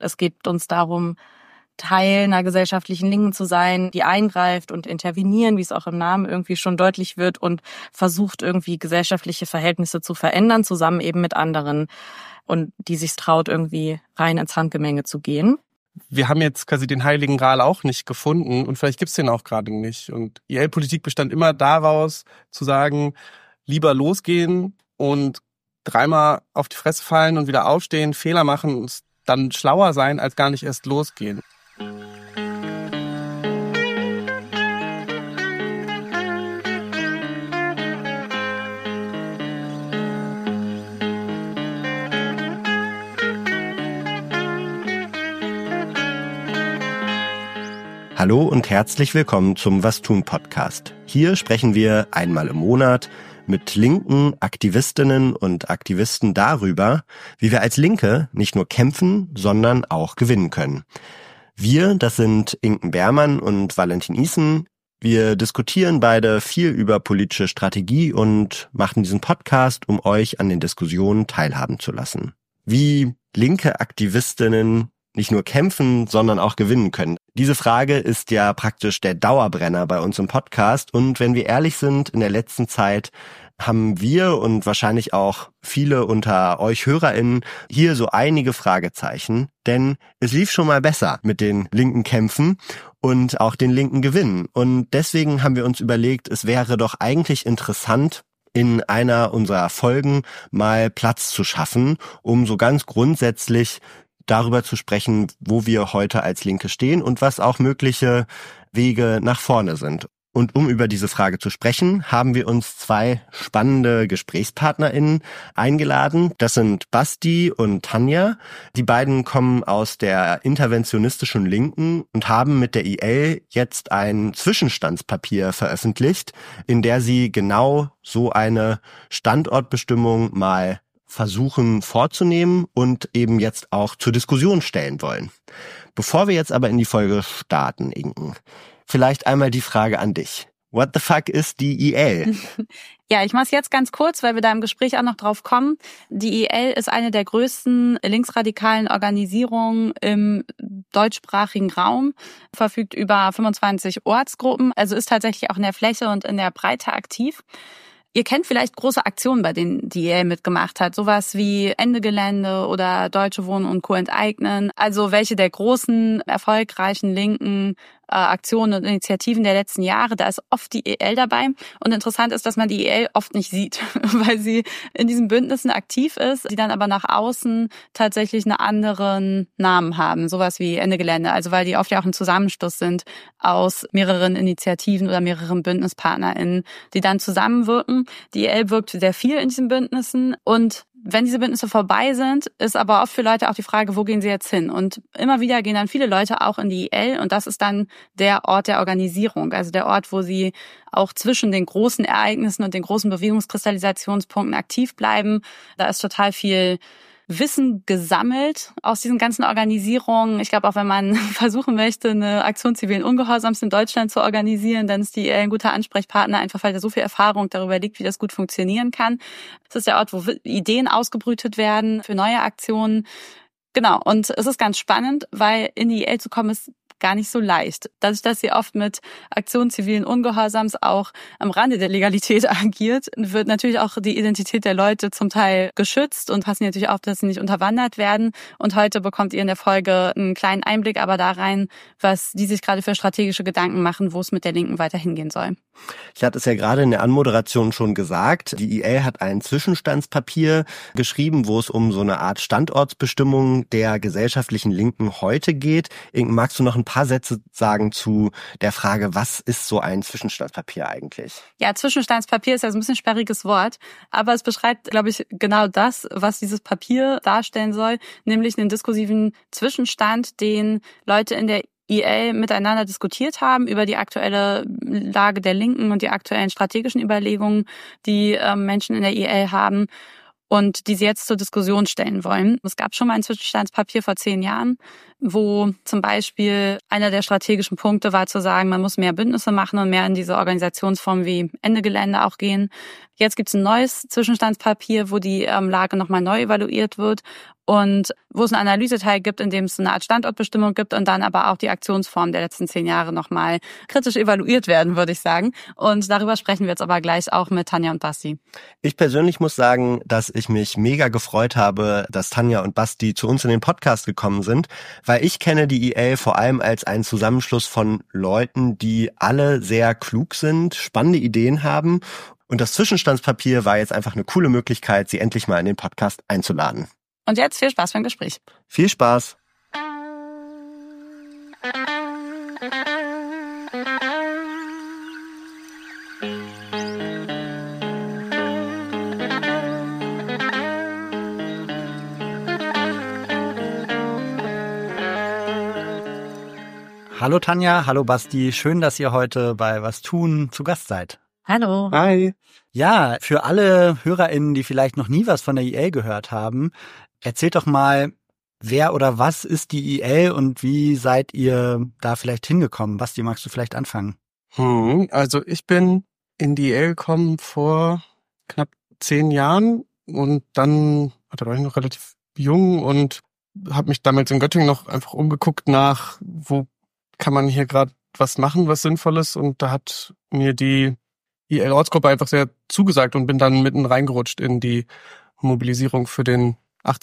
Es geht uns darum, Teil einer gesellschaftlichen Linken zu sein, die eingreift und intervenieren, wie es auch im Namen irgendwie schon deutlich wird, und versucht irgendwie gesellschaftliche Verhältnisse zu verändern, zusammen eben mit anderen, und die sich traut, irgendwie rein ins Handgemenge zu gehen. Wir haben jetzt quasi den Heiligen Gral auch nicht gefunden und vielleicht gibt's den auch gerade nicht. Und IL-Politik bestand immer daraus, zu sagen, lieber losgehen und dreimal auf die Fresse fallen und wieder aufstehen, Fehler machen und dann schlauer sein, als gar nicht erst losgehen. Hallo und herzlich willkommen zum Was tun Podcast. Hier sprechen wir einmal im Monat mit linken Aktivistinnen und Aktivisten darüber, wie wir als Linke nicht nur kämpfen, sondern auch gewinnen können. Wir, das sind Inken Behrmann und Valentin Isen. Wir diskutieren beide viel über politische Strategie und machen diesen Podcast, um euch an den Diskussionen teilhaben zu lassen. Wie linke Aktivistinnen nicht nur kämpfen, sondern auch gewinnen können. Diese Frage ist ja praktisch der Dauerbrenner bei uns im Podcast. Und wenn wir ehrlich sind, in der letzten Zeit haben wir und wahrscheinlich auch viele unter euch HörerInnen hier so einige Fragezeichen. Denn es lief schon mal besser mit den linken Kämpfen und auch den linken Gewinnen. Und deswegen haben wir uns überlegt, es wäre doch eigentlich interessant, in einer unserer Folgen mal Platz zu schaffen, um so ganz grundsätzlich darüber zu sprechen, wo wir heute als Linke stehen und was auch mögliche Wege nach vorne sind. Und um über diese Frage zu sprechen, haben wir uns zwei spannende GesprächspartnerInnen eingeladen. Das sind Basti und Tanja. Die beiden kommen aus der interventionistischen Linken und haben mit der IL jetzt ein Zwischenstandspapier veröffentlicht, in der sie genau so eine Standortbestimmung mal versuchen vorzunehmen und eben jetzt auch zur Diskussion stellen wollen. Bevor wir jetzt aber in die Folge starten, Inken, vielleicht einmal die Frage an dich. What the fuck ist die IL? Ja, ich mache es jetzt ganz kurz, weil wir da im Gespräch auch noch drauf kommen. Die IL ist eine der größten linksradikalen Organisierungen im deutschsprachigen Raum, verfügt über 25 Ortsgruppen, also ist tatsächlich auch in der Fläche und in der Breite aktiv. Ihr kennt vielleicht große Aktionen, bei denen die IL mitgemacht hat. Sowas wie Ende Gelände oder Deutsche Wohnen und Co. enteignen. Also welche der großen, erfolgreichen linken Aktionen und Initiativen der letzten Jahre. Da ist oft die IL dabei. Und interessant ist, dass man die IL oft nicht sieht, weil sie in diesen Bündnissen aktiv ist, die dann aber nach außen tatsächlich einen anderen Namen haben. Sowas wie Ende Gelände. Also weil die oft ja auch ein Zusammenschluss sind aus mehreren Initiativen oder mehreren BündnispartnerInnen, die dann zusammenwirken. Die IL wirkt sehr viel in diesen Bündnissen und wenn diese Bündnisse vorbei sind, ist aber oft für Leute auch die Frage, wo gehen sie jetzt hin? Und immer wieder gehen dann viele Leute auch in die IL und das ist dann der Ort der Organisierung, also der Ort, wo sie auch zwischen den großen Ereignissen und den großen Bewegungskristallisationspunkten aktiv bleiben. Da ist total viel Wissen gesammelt aus diesen ganzen Organisierungen. Ich glaube, auch wenn man versuchen möchte, eine Aktion zivilen Ungehorsams in Deutschland zu organisieren, dann ist die IL ein guter Ansprechpartner, einfach weil da so viel Erfahrung darüber liegt, wie das gut funktionieren kann. Es ist der Ort, wo Ideen ausgebrütet werden für neue Aktionen. Genau, und es ist ganz spannend, weil in die IL zu kommen ist gar nicht so leicht. Dadurch, dass sie oft mit Aktionen zivilen Ungehorsams auch am Rande der Legalität agiert, wird natürlich auch die Identität der Leute zum Teil geschützt und passen natürlich auf, dass sie nicht unterwandert werden. Und heute bekommt ihr in der Folge einen kleinen Einblick aber da rein, was die sich gerade für strategische Gedanken machen, wo es mit der Linken weiter hingehen soll. Ich hatte es ja gerade in der Anmoderation schon gesagt, die IL hat ein Zwischenstandspapier geschrieben, wo es um so eine Art Standortsbestimmung der gesellschaftlichen Linken heute geht. Inken, magst du noch ein paar Sätze sagen zu der Frage, was ist so ein Zwischenstandspapier eigentlich? Ja, Zwischenstandspapier ist ja so ein bisschen sperriges Wort, aber es beschreibt, glaube ich, genau das, was dieses Papier darstellen soll, nämlich einen diskursiven Zwischenstand, den Leute in der IL miteinander diskutiert haben über die aktuelle Lage der Linken und die aktuellen strategischen Überlegungen, die Menschen in der IL haben und die sie jetzt zur Diskussion stellen wollen. Es gab schon mal ein Zwischenstandspapier vor 10 Jahren wo zum Beispiel einer der strategischen Punkte war zu sagen, man muss mehr Bündnisse machen und mehr in diese Organisationsform wie Ende Gelände auch gehen. Jetzt gibt es ein neues Zwischenstandspapier, wo die Lage nochmal neu evaluiert wird und wo es einen Analyseteil gibt, in dem es eine Art Standortbestimmung gibt und dann aber auch die Aktionsform der letzten 10 Jahre nochmal kritisch evaluiert werden, würde ich sagen. Und darüber sprechen wir jetzt aber gleich auch mit Tanja und Basti. Ich persönlich muss sagen, dass ich mich mega gefreut habe, dass Tanja und Basti zu uns in den Podcast gekommen sind, weil ich kenne die IL vor allem als einen Zusammenschluss von Leuten, die alle sehr klug sind, spannende Ideen haben. Und das Zwischenstandspapier war jetzt einfach eine coole Möglichkeit, sie endlich mal in den Podcast einzuladen. Und jetzt viel Spaß beim Gespräch. Viel Spaß. Hallo Tanja, hallo Basti, schön, dass ihr heute bei Was tun zu Gast seid. Hallo. Hi. Ja, für alle HörerInnen, die vielleicht noch nie was von der IL gehört haben, erzählt doch mal, wer oder was ist die IL und wie seid ihr da vielleicht hingekommen? Basti, magst du vielleicht anfangen? Also ich bin in die IL gekommen vor knapp 10 Jahren und dann, da war ich noch relativ jung und habe mich damals in Göttingen noch einfach umgeguckt nach, wo kann man hier gerade was machen, was Sinnvolles, und da hat mir die IL-Ortsgruppe einfach sehr zugesagt und bin dann mitten reingerutscht in die Mobilisierung für den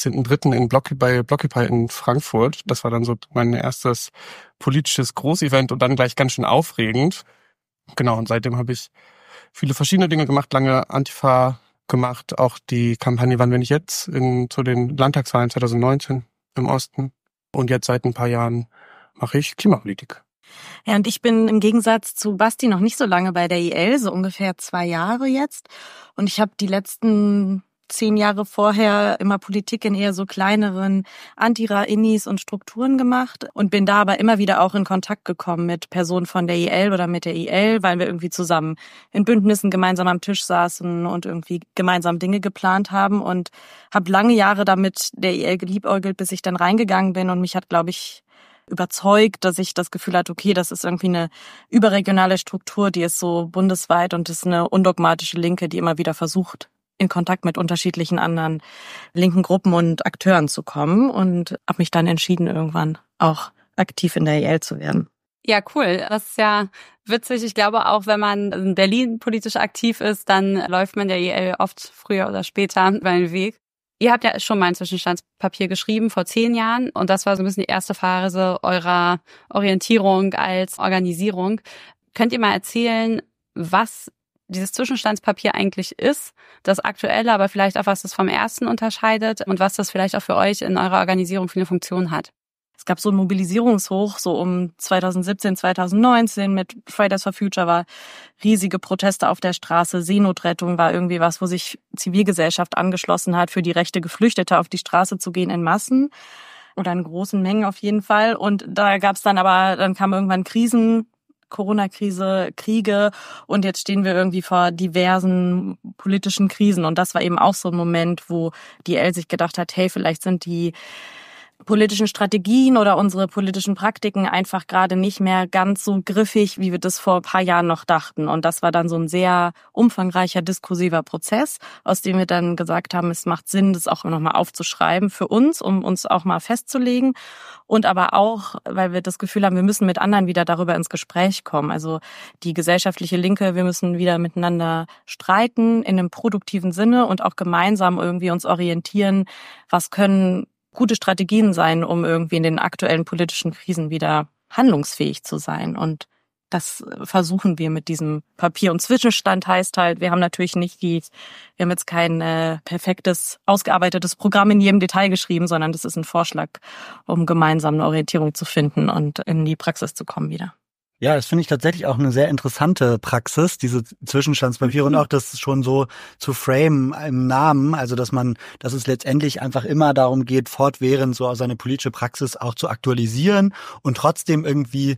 18.03. bei Blockupy in Frankfurt. Das war dann so mein erstes politisches Großevent und dann gleich ganz schön aufregend. Genau, und seitdem habe ich viele verschiedene Dinge gemacht, lange Antifa gemacht, auch die Kampagne Wann wenn nicht jetzt zu den Landtagswahlen 2019 im Osten. Und jetzt seit ein paar Jahren mache ich Klimapolitik. Ja, und ich bin im Gegensatz zu Basti noch nicht so lange bei der IL, so ungefähr 2 Jahre jetzt. Und ich habe die letzten 10 Jahre vorher immer Politik in eher so kleineren Antira-Innis und Strukturen gemacht und bin da aber immer wieder auch in Kontakt gekommen mit Personen von der IL oder mit der IL, weil wir irgendwie zusammen in Bündnissen gemeinsam am Tisch saßen und irgendwie gemeinsam Dinge geplant haben, und habe lange Jahre damit der IL geliebäugelt, bis ich dann reingegangen bin, und mich hat, glaube ich, überzeugt, dass ich das Gefühl hatte, okay, das ist irgendwie eine überregionale Struktur, die ist so bundesweit und ist eine undogmatische Linke, die immer wieder versucht, in Kontakt mit unterschiedlichen anderen linken Gruppen und Akteuren zu kommen, und habe mich dann entschieden, irgendwann auch aktiv in der IL zu werden. Ja, cool. Das ist ja witzig. Ich glaube auch, wenn man in Berlin politisch aktiv ist, dann läuft man der IL oft früher oder später über den Weg. Ihr habt ja schon mal ein Zwischenstandspapier geschrieben vor 10 Jahren und das war so ein bisschen die erste Phase eurer Orientierung als Organisierung. Könnt ihr mal erzählen, was dieses Zwischenstandspapier eigentlich ist, das aktuelle, aber vielleicht auch, was das vom ersten unterscheidet und was das vielleicht auch für euch in eurer Organisierung für eine Funktion hat? Es gab so ein Mobilisierungshoch, so um 2017, 2019 mit Fridays for Future, war riesige Proteste auf der Straße. Seenotrettung war irgendwie was, wo sich Zivilgesellschaft angeschlossen hat, für die Rechte Geflüchteter auf die Straße zu gehen in Massen oder in großen Mengen auf jeden Fall. Und da gab's dann kam irgendwann Krisen, Corona-Krise, Kriege, und jetzt stehen wir irgendwie vor diversen politischen Krisen. Und das war eben auch so ein Moment, wo die IL sich gedacht hat, hey, vielleicht sind die politischen Strategien oder unsere politischen Praktiken einfach gerade nicht mehr ganz so griffig, wie wir das vor ein paar Jahren noch dachten. Und das war dann so ein sehr umfangreicher diskursiver Prozess, aus dem wir dann gesagt haben, es macht Sinn, das auch nochmal aufzuschreiben für uns, um uns auch mal festzulegen. Und aber auch, weil wir das Gefühl haben, wir müssen mit anderen wieder darüber ins Gespräch kommen. Also die gesellschaftliche Linke, wir müssen wieder miteinander streiten in einem produktiven Sinne und auch gemeinsam irgendwie uns orientieren, was können gute Strategien sein, um irgendwie in den aktuellen politischen Krisen wieder handlungsfähig zu sein. Und das versuchen wir mit diesem Papier. Und Zwischenstand heißt halt, wir haben natürlich wir haben jetzt kein perfektes, ausgearbeitetes Programm in jedem Detail geschrieben, sondern das ist ein Vorschlag, um gemeinsam eine Orientierung zu finden und in die Praxis zu kommen wieder. Ja, das finde ich tatsächlich auch eine sehr interessante Praxis, diese Zwischenstandspapiere, und auch das schon so zu framen im Namen, also dass es letztendlich einfach immer darum geht, fortwährend so seine politische Praxis auch zu aktualisieren und trotzdem irgendwie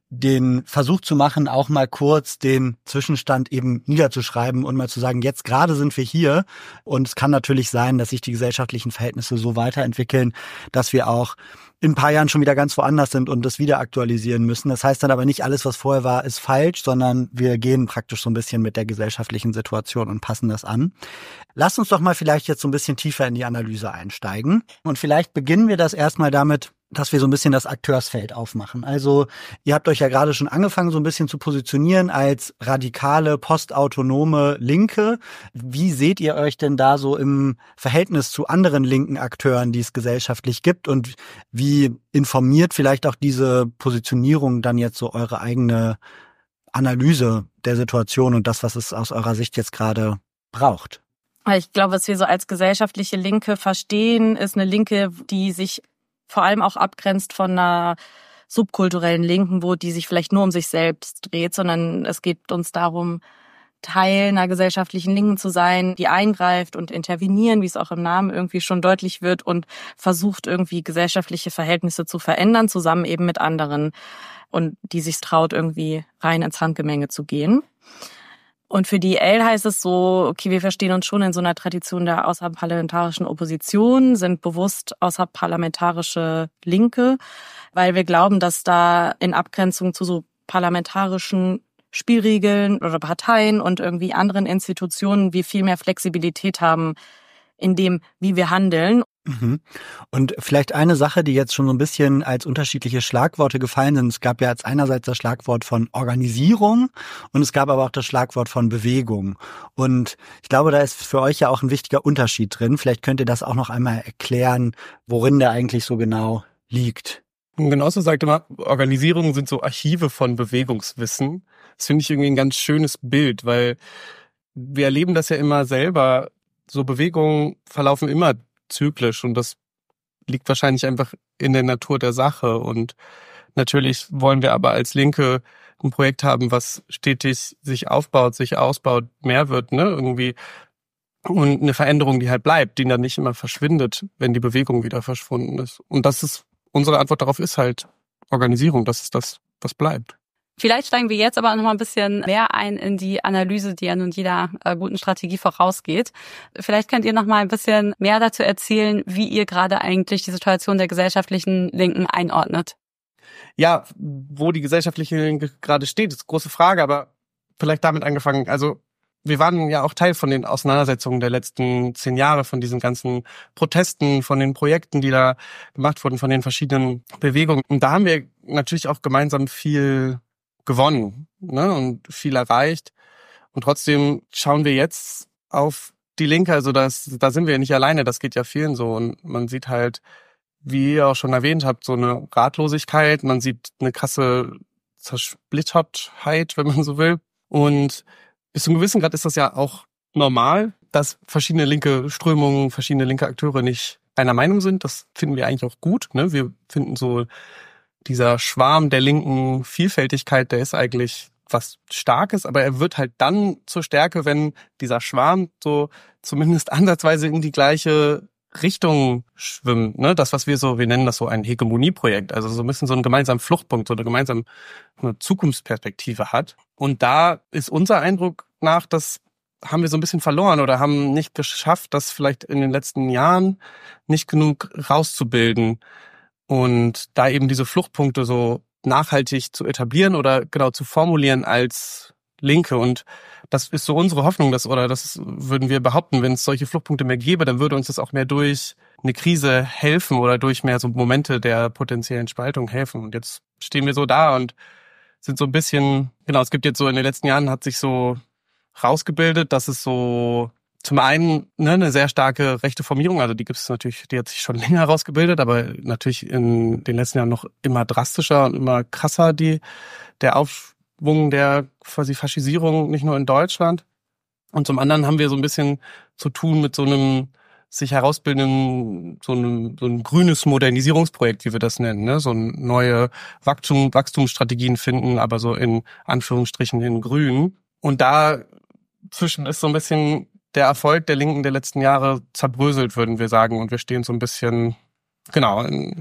den Versuch zu machen, auch mal kurz den Zwischenstand eben niederzuschreiben und mal zu sagen, jetzt gerade sind wir hier. Und es kann natürlich sein, dass sich die gesellschaftlichen Verhältnisse so weiterentwickeln, dass wir auch in ein paar Jahren schon wieder ganz woanders sind und das wieder aktualisieren müssen. Das heißt dann aber nicht, alles, was vorher war, ist falsch, sondern wir gehen praktisch so ein bisschen mit der gesellschaftlichen Situation und passen das an. Lasst uns doch mal vielleicht jetzt so ein bisschen tiefer in die Analyse einsteigen. Und vielleicht beginnen wir das erstmal damit, dass wir so ein bisschen das Akteursfeld aufmachen. Also ihr habt euch ja gerade schon angefangen, so ein bisschen zu positionieren als radikale, postautonome Linke. Wie seht ihr euch denn da so im Verhältnis zu anderen linken Akteuren, die es gesellschaftlich gibt? Und wie informiert vielleicht auch diese Positionierung dann jetzt so eure eigene Analyse der Situation und das, was es aus eurer Sicht jetzt gerade braucht? Ich glaube, was wir so als gesellschaftliche Linke verstehen, ist eine Linke, die sich vor allem auch abgrenzt von einer subkulturellen Linken, wo die sich vielleicht nur um sich selbst dreht, sondern es geht uns darum, Teil einer gesellschaftlichen Linken zu sein, die eingreift und intervenieren, wie es auch im Namen irgendwie schon deutlich wird und versucht irgendwie gesellschaftliche Verhältnisse zu verändern, zusammen eben mit anderen und die sich traut, irgendwie rein ins Handgemenge zu gehen. Und für die IEL heißt es so, okay, wir verstehen uns schon in so einer Tradition der außerparlamentarischen Opposition, sind bewusst außerparlamentarische Linke, weil wir glauben, dass da in Abgrenzung zu so parlamentarischen Spielregeln oder Parteien und irgendwie anderen Institutionen wir viel mehr Flexibilität haben in dem, wie wir handeln. Und vielleicht eine Sache, die jetzt schon so ein bisschen als unterschiedliche Schlagworte gefallen sind. Es gab ja jetzt einerseits das Schlagwort von Organisierung und es gab aber auch das Schlagwort von Bewegung. Und ich glaube, da ist für euch ja auch ein wichtiger Unterschied drin. Vielleicht könnt ihr das auch noch einmal erklären, worin der eigentlich so genau liegt. Und genauso sagt immer, Organisierungen sind so Archive von Bewegungswissen. Das finde ich irgendwie ein ganz schönes Bild, weil wir erleben das ja immer selber. So Bewegungen verlaufen immer zyklisch und das liegt wahrscheinlich einfach in der Natur der Sache. Und natürlich wollen wir aber als Linke ein Projekt haben, was stetig sich aufbaut, sich ausbaut, mehr wird, ne, irgendwie. Und eine Veränderung, die halt bleibt, die dann nicht immer verschwindet, wenn die Bewegung wieder verschwunden ist. Und das ist, unsere Antwort darauf ist halt Organisierung, das ist das, was bleibt. Vielleicht steigen wir jetzt aber noch mal ein bisschen mehr ein in die Analyse, die ja nun jeder guten Strategie vorausgeht. Vielleicht könnt ihr noch mal ein bisschen mehr dazu erzählen, wie ihr gerade eigentlich die Situation der gesellschaftlichen Linken einordnet. Ja, wo die gesellschaftliche Linke gerade steht, ist eine große Frage, aber vielleicht damit angefangen. Also wir waren ja auch Teil von den Auseinandersetzungen der letzten 10 Jahre, von diesen ganzen Protesten, von den Projekten, die da gemacht wurden, von den verschiedenen Bewegungen. Und da haben wir natürlich auch gemeinsam viel gewonnen, ne, und viel erreicht. Und trotzdem schauen wir jetzt auf die Linke, also da sind wir ja nicht alleine, das geht ja vielen so. Und man sieht halt, wie ihr auch schon erwähnt habt, so eine Ratlosigkeit, man sieht eine krasse Zersplittertheit, wenn man so will. Und bis zu einem gewissen Grad ist das ja auch normal, dass verschiedene linke Strömungen, verschiedene linke Akteure nicht einer Meinung sind. Das finden wir eigentlich auch gut, ne? Wir finden so, dieser Schwarm der linken Vielfältigkeit, der ist eigentlich was Starkes, aber er wird halt dann zur Stärke, wenn dieser Schwarm so zumindest ansatzweise in die gleiche Richtung schwimmt. Ne? Das, was wir nennen das so ein Hegemonieprojekt, also so ein bisschen so einen gemeinsamen Fluchtpunkt, so eine gemeinsame Zukunftsperspektive hat. Und da ist unser Eindruck nach, das haben wir so ein bisschen verloren oder haben nicht geschafft, das vielleicht in den letzten Jahren nicht genug rauszubilden. Und da eben diese Fluchtpunkte so nachhaltig zu etablieren oder genau zu formulieren als Linke. Und das ist so unsere Hoffnung, das würden wir behaupten, wenn es solche Fluchtpunkte mehr gäbe, dann würde uns das auch mehr durch eine Krise helfen oder durch mehr so Momente der potenziellen Spaltung helfen. Und jetzt stehen wir so da und sind so ein bisschen, genau, es gibt jetzt so in den letzten Jahren hat sich so rausgebildet, dass es so zum einen eine sehr starke rechte Formierung, also die gibt es natürlich, die hat sich schon länger herausgebildet, aber natürlich in den letzten Jahren noch immer drastischer und immer krasser der Aufschwung der quasi Faschisierung, nicht nur in Deutschland. Und zum anderen haben wir so ein bisschen zu tun mit so einem sich herausbildenden, so ein grünes Modernisierungsprojekt, wie wir das nennen, ne? So neue Wachstumsstrategien finden, aber so in Anführungsstrichen in grün. Und dazwischen ist so ein bisschen der Erfolg der Linken der letzten Jahre zerbröselt, würden wir sagen. Und wir stehen so ein bisschen, genau, in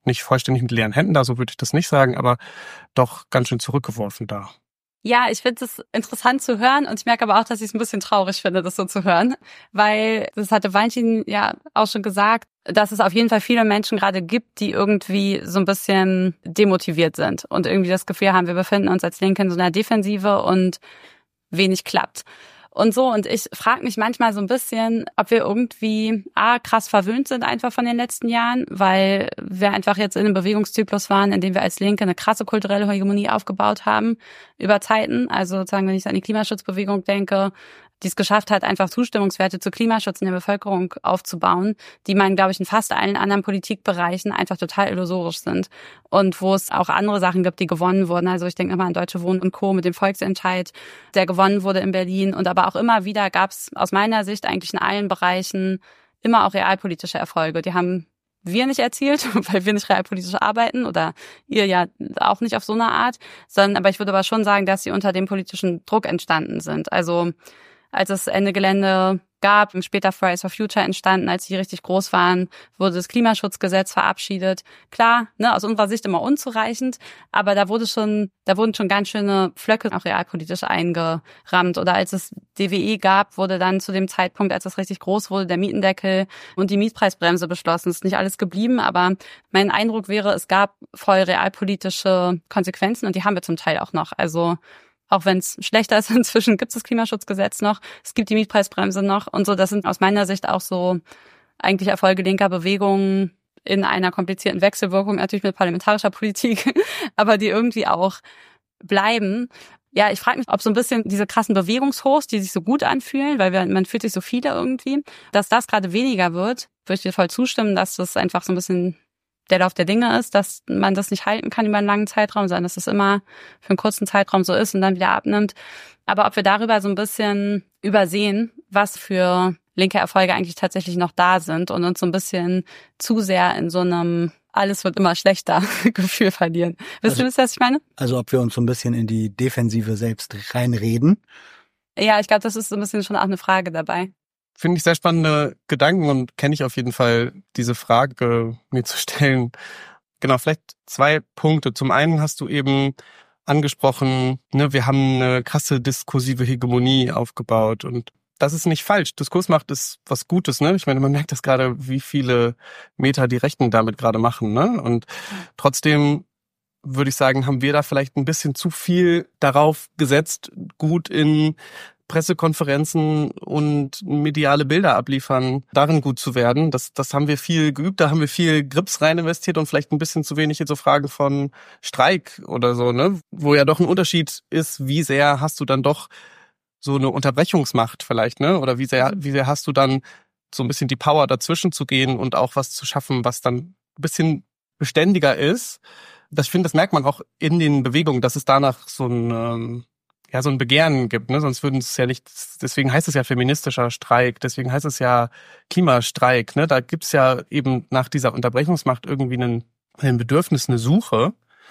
nicht vollständig mit leeren Händen da, so würde ich das nicht sagen, aber doch ganz schön zurückgeworfen da. Ja, ich finde es interessant zu hören und ich merke aber auch, dass ich es ein bisschen traurig finde, das so zu hören, weil das hatte Valentin ja auch schon gesagt, dass es auf jeden Fall viele Menschen gerade gibt, die irgendwie so ein bisschen demotiviert sind und irgendwie das Gefühl haben, wir befinden uns als Linke in so einer Defensive und wenig klappt. Und so, und ich frage mich manchmal so ein bisschen, ob wir irgendwie krass verwöhnt sind einfach von den letzten Jahren, weil wir einfach jetzt in einem Bewegungszyklus waren, in dem wir als Linke eine krasse kulturelle Hegemonie aufgebaut haben über Zeiten. Also sozusagen, wenn ich an die Klimaschutzbewegung denke, die es geschafft hat, einfach Zustimmungswerte zu Klimaschutz in der Bevölkerung aufzubauen, die man, glaube ich, in fast allen anderen Politikbereichen einfach total illusorisch sind. Und wo es auch andere Sachen gibt, die gewonnen wurden. Also ich denke immer an Deutsche Wohnen und Co. mit dem Volksentscheid, der gewonnen wurde in Berlin. Und aber auch immer wieder gab es aus meiner Sicht eigentlich in allen Bereichen immer auch realpolitische Erfolge. Die haben wir nicht erzielt, weil wir nicht realpolitisch arbeiten oder ihr ja auch nicht auf so eine Art, sondern aber ich würde aber schon sagen, dass sie unter dem politischen Druck entstanden sind. Also als es Ende Gelände gab, später Fridays for Future entstanden, als sie richtig groß waren, wurde das Klimaschutzgesetz verabschiedet. Klar, aus unserer Sicht immer unzureichend, aber da wurden schon ganz schöne Pflöcke auch realpolitisch eingerammt. Oder als es DWE gab, wurde dann zu dem Zeitpunkt, als es richtig groß wurde, der Mietendeckel und die Mietpreisbremse beschlossen. Es ist nicht alles geblieben, aber mein Eindruck wäre, es gab voll realpolitische Konsequenzen und die haben wir zum Teil auch noch. Also auch wenn es schlechter ist, inzwischen gibt es das Klimaschutzgesetz noch, es gibt die Mietpreisbremse noch und so. Das sind aus meiner Sicht auch so eigentlich Erfolge linker Bewegungen in einer komplizierten Wechselwirkung, natürlich mit parlamentarischer Politik, aber die irgendwie auch bleiben. Ja, ich frage mich, ob so ein bisschen diese krassen Bewegungshochs, die sich so gut anfühlen, weil man fühlt sich so viele irgendwie, dass das gerade weniger wird. Würde ich dir voll zustimmen, dass das einfach so ein bisschen der Lauf der Dinge ist, dass man das nicht halten kann über einen langen Zeitraum, sondern dass es immer für einen kurzen Zeitraum so ist und dann wieder abnimmt. Aber ob wir darüber so ein bisschen übersehen, was für linke Erfolge eigentlich tatsächlich noch da sind und uns so ein bisschen zu sehr in so einem alles wird immer schlechter Gefühl verlieren. Wisst ihr, was ich meine? Also ob wir uns so ein bisschen in die Defensive selbst reinreden? Ja, ich glaube, das ist so ein bisschen schon auch eine Frage dabei. Finde ich sehr spannende Gedanken und kenne ich auf jeden Fall, diese Frage mir zu stellen. Genau, vielleicht 2 Punkte. Zum einen hast du eben angesprochen, wir haben eine krasse diskursive Hegemonie aufgebaut und das ist nicht falsch. Diskursmacht ist was Gutes, ne? Ich meine, man merkt das gerade, wie viele Meter die Rechten damit gerade machen, ne? Und trotzdem würde ich sagen, haben wir da vielleicht ein bisschen zu viel darauf gesetzt, gut in Pressekonferenzen und mediale Bilder abliefern, darin gut zu werden. Das haben wir viel geübt, da haben wir viel Grips rein investiert und vielleicht ein bisschen zu wenig in so Fragen von Streik oder so, ne? Wo ja doch ein Unterschied ist, wie sehr hast du dann doch so eine Unterbrechungsmacht vielleicht, ne? Oder wie sehr hast du dann so ein bisschen die Power dazwischen zu gehen und auch was zu schaffen, was dann ein bisschen beständiger ist. Ich finde, das merkt man auch in den Bewegungen, dass es danach so ein Begehren gibt, ne? Sonst würden es ja nicht, deswegen heißt es ja feministischer Streik, deswegen heißt es ja Klimastreik, ne? Da gibt's ja eben nach dieser Unterbrechungsmacht irgendwie ein Bedürfnis, eine Suche.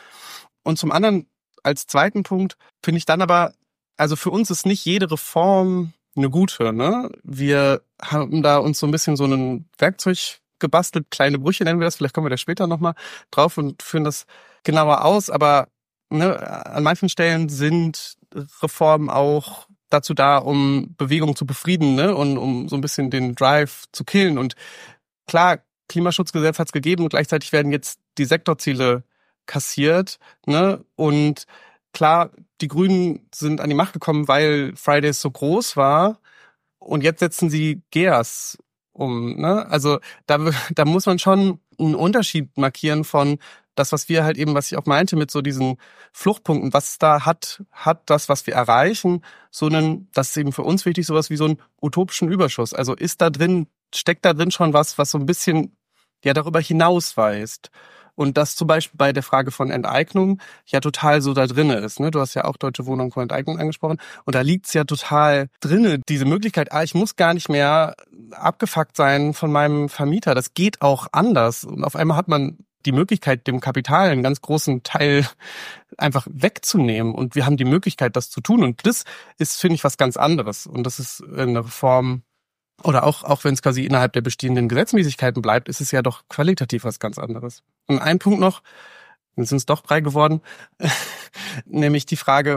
Und zum anderen, als zweiten Punkt, finde ich dann aber, also für uns ist nicht jede Reform eine gute, ne? Wir haben da uns so ein bisschen so ein Werkzeug gebastelt, kleine Brüche nennen wir das, vielleicht kommen wir da später nochmal drauf und führen das genauer aus, aber an manchen Stellen sind Reformen auch dazu da, um Bewegung zu befrieden, ne? Und um so ein bisschen den Drive zu killen. Und klar, Klimaschutzgesetz hat es gegeben und gleichzeitig werden jetzt die Sektorziele kassiert, ne? Und klar, die Grünen sind an die Macht gekommen, weil Fridays so groß war und jetzt setzen sie GEAS um, ne? Also da muss man schon einen Unterschied markieren von das, was wir halt eben, was ich auch meinte mit so diesen Fluchtpunkten, was da hat das, was wir erreichen, das ist eben für uns wichtig, sowas wie so einen utopischen Überschuss. Also steckt da drin schon was so ein bisschen darüber hinausweist. Und das zum Beispiel bei der Frage von Enteignung ja total so da drinne ist. Ne? Du hast ja auch Deutsche Wohnen und Enteignung angesprochen. Und da liegt's ja total drinne, diese Möglichkeit, ich muss gar nicht mehr abgefuckt sein von meinem Vermieter. Das geht auch anders. Und auf einmal hat man die Möglichkeit, dem Kapital einen ganz großen Teil einfach wegzunehmen. Und wir haben die Möglichkeit, das zu tun. Und das ist, finde ich, was ganz anderes. Und das ist eine Reform, oder auch wenn es quasi innerhalb der bestehenden Gesetzmäßigkeiten bleibt, ist es ja doch qualitativ was ganz anderes. Und ein Punkt noch, jetzt sind es doch 3 geworden, nämlich die Frage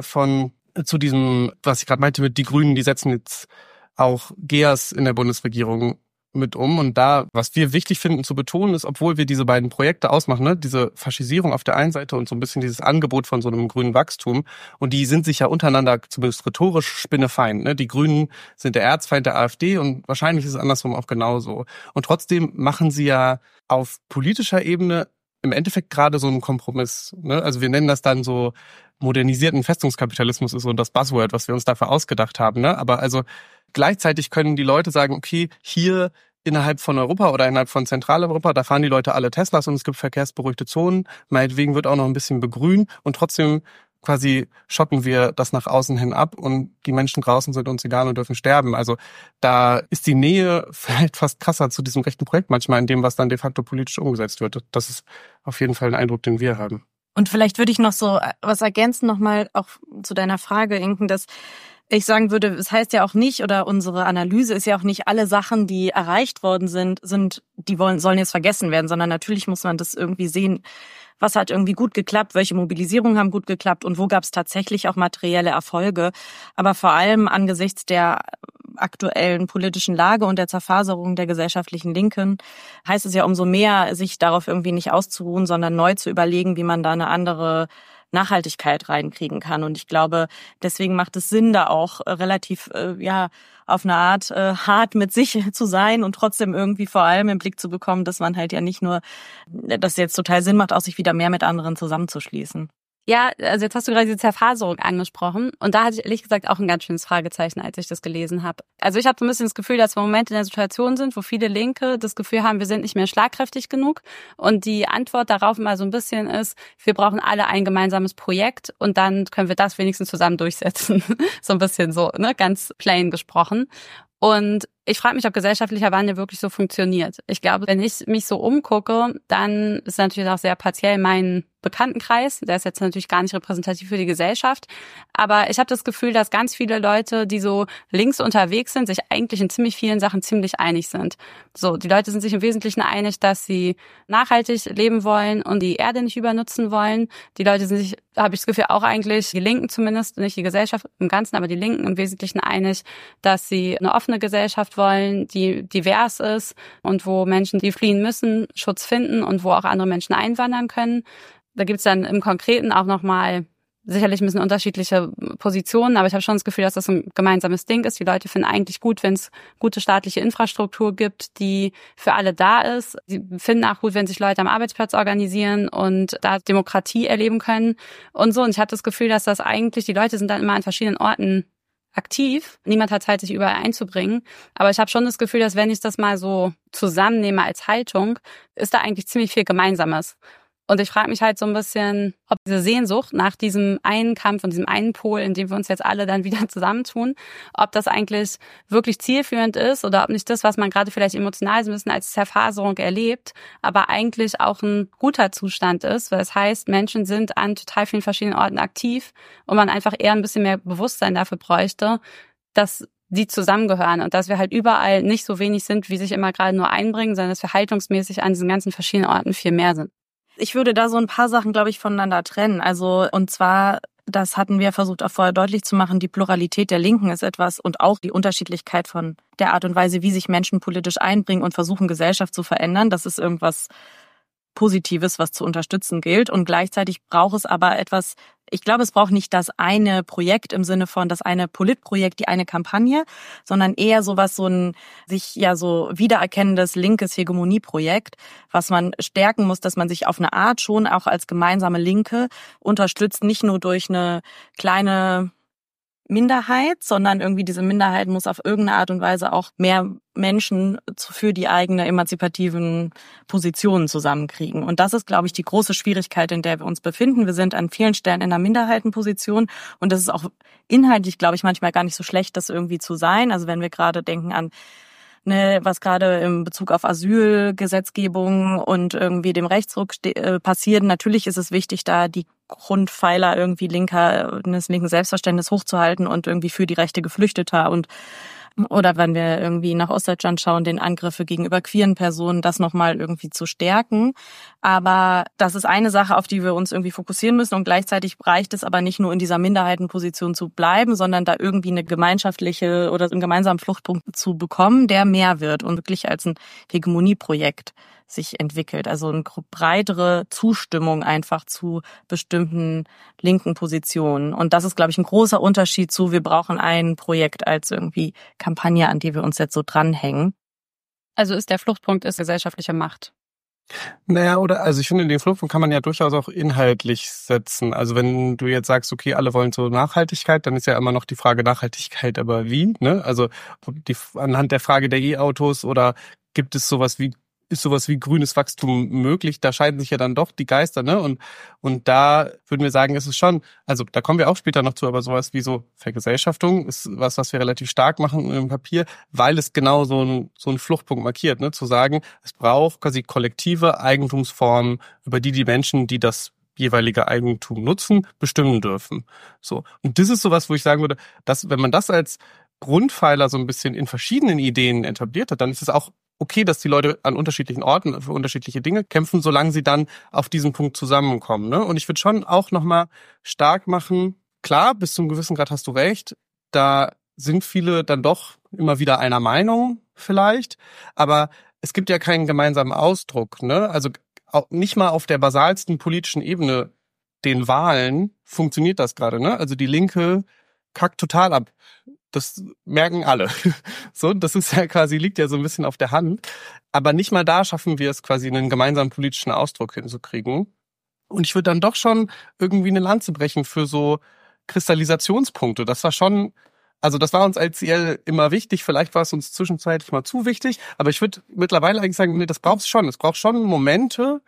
zu diesem, was ich gerade meinte mit die Grünen, die setzen jetzt auch GEAS in der Bundesregierung mit um. Und da, was wir wichtig finden zu betonen, ist, obwohl wir diese beiden Projekte ausmachen, ne, diese Faschisierung auf der einen Seite und so ein bisschen dieses Angebot von so einem grünen Wachstum, und die sind sich ja untereinander zumindest rhetorisch spinnefeind. Ne? Die Grünen sind der Erzfeind der AfD und wahrscheinlich ist es andersrum auch genauso. Und trotzdem machen sie ja auf politischer Ebene im Endeffekt gerade so einen Kompromiss. Ne? Also wir nennen das dann so modernisierten Festungskapitalismus, ist so das Buzzword, was wir uns dafür ausgedacht haben. Ne? Aber also gleichzeitig können die Leute sagen, okay, hier innerhalb von Europa oder innerhalb von Zentraleuropa, da fahren die Leute alle Teslas und es gibt verkehrsberuhigte Zonen, meinetwegen wird auch noch ein bisschen begrünt und trotzdem quasi schotten wir das nach außen hin ab und die Menschen draußen sind uns egal und dürfen sterben. Also da ist die Nähe vielleicht fast krasser zu diesem rechten Projekt manchmal in dem, was dann de facto politisch umgesetzt wird. Das ist auf jeden Fall ein Eindruck, den wir haben. Und vielleicht würde ich noch so was ergänzen, nochmal auch zu deiner Frage, Inken, dass ich sagen würde, es heißt ja auch nicht, oder unsere Analyse ist ja auch nicht, alle Sachen, die erreicht worden sind, sollen jetzt vergessen werden, sondern natürlich muss man das irgendwie sehen, was hat irgendwie gut geklappt, welche Mobilisierungen haben gut geklappt und wo gab es tatsächlich auch materielle Erfolge. Aber vor allem angesichts der aktuellen politischen Lage und der Zerfaserung der gesellschaftlichen Linken heißt es ja umso mehr, sich darauf irgendwie nicht auszuruhen, sondern neu zu überlegen, wie man da eine andere Nachhaltigkeit reinkriegen kann. Und ich glaube, deswegen macht es Sinn, da auch relativ auf eine Art hart mit sich zu sein und trotzdem irgendwie vor allem im Blick zu bekommen, dass man halt ja nicht nur, dass jetzt total Sinn macht, auch sich wieder mehr mit anderen zusammenzuschließen. Ja, also jetzt hast du gerade diese Zerfaserung angesprochen und da hatte ich ehrlich gesagt auch ein ganz schönes Fragezeichen, als ich das gelesen habe. Also ich habe so ein bisschen das Gefühl, dass wir im Moment in der Situation sind, wo viele Linke das Gefühl haben, wir sind nicht mehr schlagkräftig genug und die Antwort darauf immer so ein bisschen ist, wir brauchen alle ein gemeinsames Projekt und dann können wir das wenigstens zusammen durchsetzen. So ein bisschen so, ne, ganz plain gesprochen. Und ich frage mich, ob gesellschaftlicher Wandel wirklich so funktioniert. Ich glaube, wenn ich mich so umgucke, dann ist natürlich auch sehr partiell mein Bekanntenkreis. Der ist jetzt natürlich gar nicht repräsentativ für die Gesellschaft. Aber ich habe das Gefühl, dass ganz viele Leute, die so links unterwegs sind, sich eigentlich in ziemlich vielen Sachen ziemlich einig sind. So, die Leute sind sich im Wesentlichen einig, dass sie nachhaltig leben wollen und die Erde nicht übernutzen wollen. Die Leute sind sich, habe ich das Gefühl, auch eigentlich, die Linken zumindest, nicht die Gesellschaft im Ganzen, aber die Linken im Wesentlichen einig, dass sie eine offene Gesellschaft wollen, die divers ist und wo Menschen, die fliehen müssen, Schutz finden und wo auch andere Menschen einwandern können. Da gibt's dann im Konkreten auch nochmal sicherlich ein bisschen unterschiedliche Positionen, aber ich habe schon das Gefühl, dass das ein gemeinsames Ding ist. Die Leute finden eigentlich gut, wenn es gute staatliche Infrastruktur gibt, die für alle da ist. Sie finden auch gut, wenn sich Leute am Arbeitsplatz organisieren und da Demokratie erleben können und so. Und ich habe das Gefühl, dass das eigentlich, die Leute sind dann immer an verschiedenen Orten aktiv. Niemand hat Zeit, sich überall einzubringen. Aber ich habe schon das Gefühl, dass wenn ich das mal so zusammennehme als Haltung, ist da eigentlich ziemlich viel Gemeinsames. Und ich frage mich halt so ein bisschen, ob diese Sehnsucht nach diesem einen Kampf und diesem einen Pol, in dem wir uns jetzt alle dann wieder zusammentun, ob das eigentlich wirklich zielführend ist oder ob nicht das, was man gerade vielleicht emotional so ein bisschen als Zerfaserung erlebt, aber eigentlich auch ein guter Zustand ist, weil es heißt, Menschen sind an total vielen verschiedenen Orten aktiv und man einfach eher ein bisschen mehr Bewusstsein dafür bräuchte, dass die zusammengehören und dass wir halt überall nicht so wenig sind, wie sich immer gerade nur einbringen, sondern dass wir haltungsmäßig an diesen ganzen verschiedenen Orten viel mehr sind. Ich würde da so ein paar Sachen, glaube ich, voneinander trennen. Also, und zwar, das hatten wir versucht auch vorher deutlich zu machen, die Pluralität der Linken ist etwas und auch die Unterschiedlichkeit von der Art und Weise, wie sich Menschen politisch einbringen und versuchen, Gesellschaft zu verändern. Das ist irgendwas Positives, was zu unterstützen gilt. Und gleichzeitig braucht es aber etwas, ich glaube, es braucht nicht das eine Projekt im Sinne von das eine Politprojekt, die eine Kampagne, sondern eher sowas, so ein sich ja so wiedererkennendes linkes Hegemonieprojekt, was man stärken muss, dass man sich auf eine Art schon auch als gemeinsame Linke unterstützt, nicht nur durch eine kleine Minderheit, sondern irgendwie diese Minderheit muss auf irgendeine Art und Weise auch mehr Menschen für die eigene emanzipativen Positionen zusammenkriegen. Und das ist, glaube ich, die große Schwierigkeit, in der wir uns befinden. Wir sind an vielen Stellen in einer Minderheitenposition und das ist auch inhaltlich, glaube ich, manchmal gar nicht so schlecht, das irgendwie zu sein. Also wenn wir gerade denken an was gerade im Bezug auf Asylgesetzgebung und irgendwie dem Rechtsruck passiert. Natürlich ist es wichtig, da die Grundpfeiler irgendwie eines linken Selbstverständnisses hochzuhalten und irgendwie für die Rechte Geflüchteter und Oder wenn wir irgendwie nach Ostdeutschland schauen, den Angriffe gegenüber queeren Personen, das nochmal irgendwie zu stärken. Aber das ist eine Sache, auf die wir uns irgendwie fokussieren müssen. Und gleichzeitig reicht es aber nicht nur in dieser Minderheitenposition zu bleiben, sondern da irgendwie eine gemeinschaftliche oder einen gemeinsamen Fluchtpunkt zu bekommen, der mehr wird und wirklich als ein Hegemonieprojekt sich entwickelt. Also eine breitere Zustimmung einfach zu bestimmten linken Positionen. Und das ist, glaube ich, ein großer Unterschied zu, wir brauchen ein Projekt als irgendwie Kampagne, an die wir uns jetzt so dranhängen. Also ist der Fluchtpunkt gesellschaftliche Macht. Naja, also ich finde, den Fluchtpunkt kann man ja durchaus auch inhaltlich setzen. Also wenn du jetzt sagst, okay, alle wollen so Nachhaltigkeit, dann ist ja immer noch die Frage Nachhaltigkeit, aber wie, ne? Also anhand der Frage der E-Autos oder gibt es ist sowas wie grünes Wachstum möglich? Da scheiden sich ja dann doch die Geister, ne? Und da würden wir sagen, ist es schon, also da kommen wir auch später noch zu, aber sowas wie so Vergesellschaftung ist was wir relativ stark machen im Papier, weil es genau so ein Fluchtpunkt markiert, ne? Zu sagen, es braucht quasi kollektive Eigentumsformen, über die Menschen, die das jeweilige Eigentum nutzen, bestimmen dürfen. So. Und das ist sowas, wo ich sagen würde, dass wenn man das als Grundpfeiler so ein bisschen in verschiedenen Ideen etabliert hat, dann ist es auch okay, dass die Leute an unterschiedlichen Orten für unterschiedliche Dinge kämpfen, solange sie dann auf diesen Punkt zusammenkommen, ne? Und ich würde schon auch nochmal stark machen, klar, bis zum gewissen Grad hast du recht, da sind viele dann doch immer wieder einer Meinung vielleicht, aber es gibt ja keinen gemeinsamen Ausdruck, ne? Also auch nicht mal auf der basalsten politischen Ebene, den Wahlen, funktioniert das gerade, ne? Also die Linke kackt total ab. Das merken alle. So, das ist ja quasi, liegt ja so ein bisschen auf der Hand. Aber nicht mal da schaffen wir es quasi, einen gemeinsamen politischen Ausdruck hinzukriegen. Und ich würde dann doch schon irgendwie eine Lanze brechen für so Kristallisationspunkte. Das war schon, also das war uns als IL immer wichtig. Vielleicht war es uns zwischenzeitlich mal zu wichtig. Aber ich würde mittlerweile eigentlich sagen, nee, das braucht es schon. Es braucht schon Momente,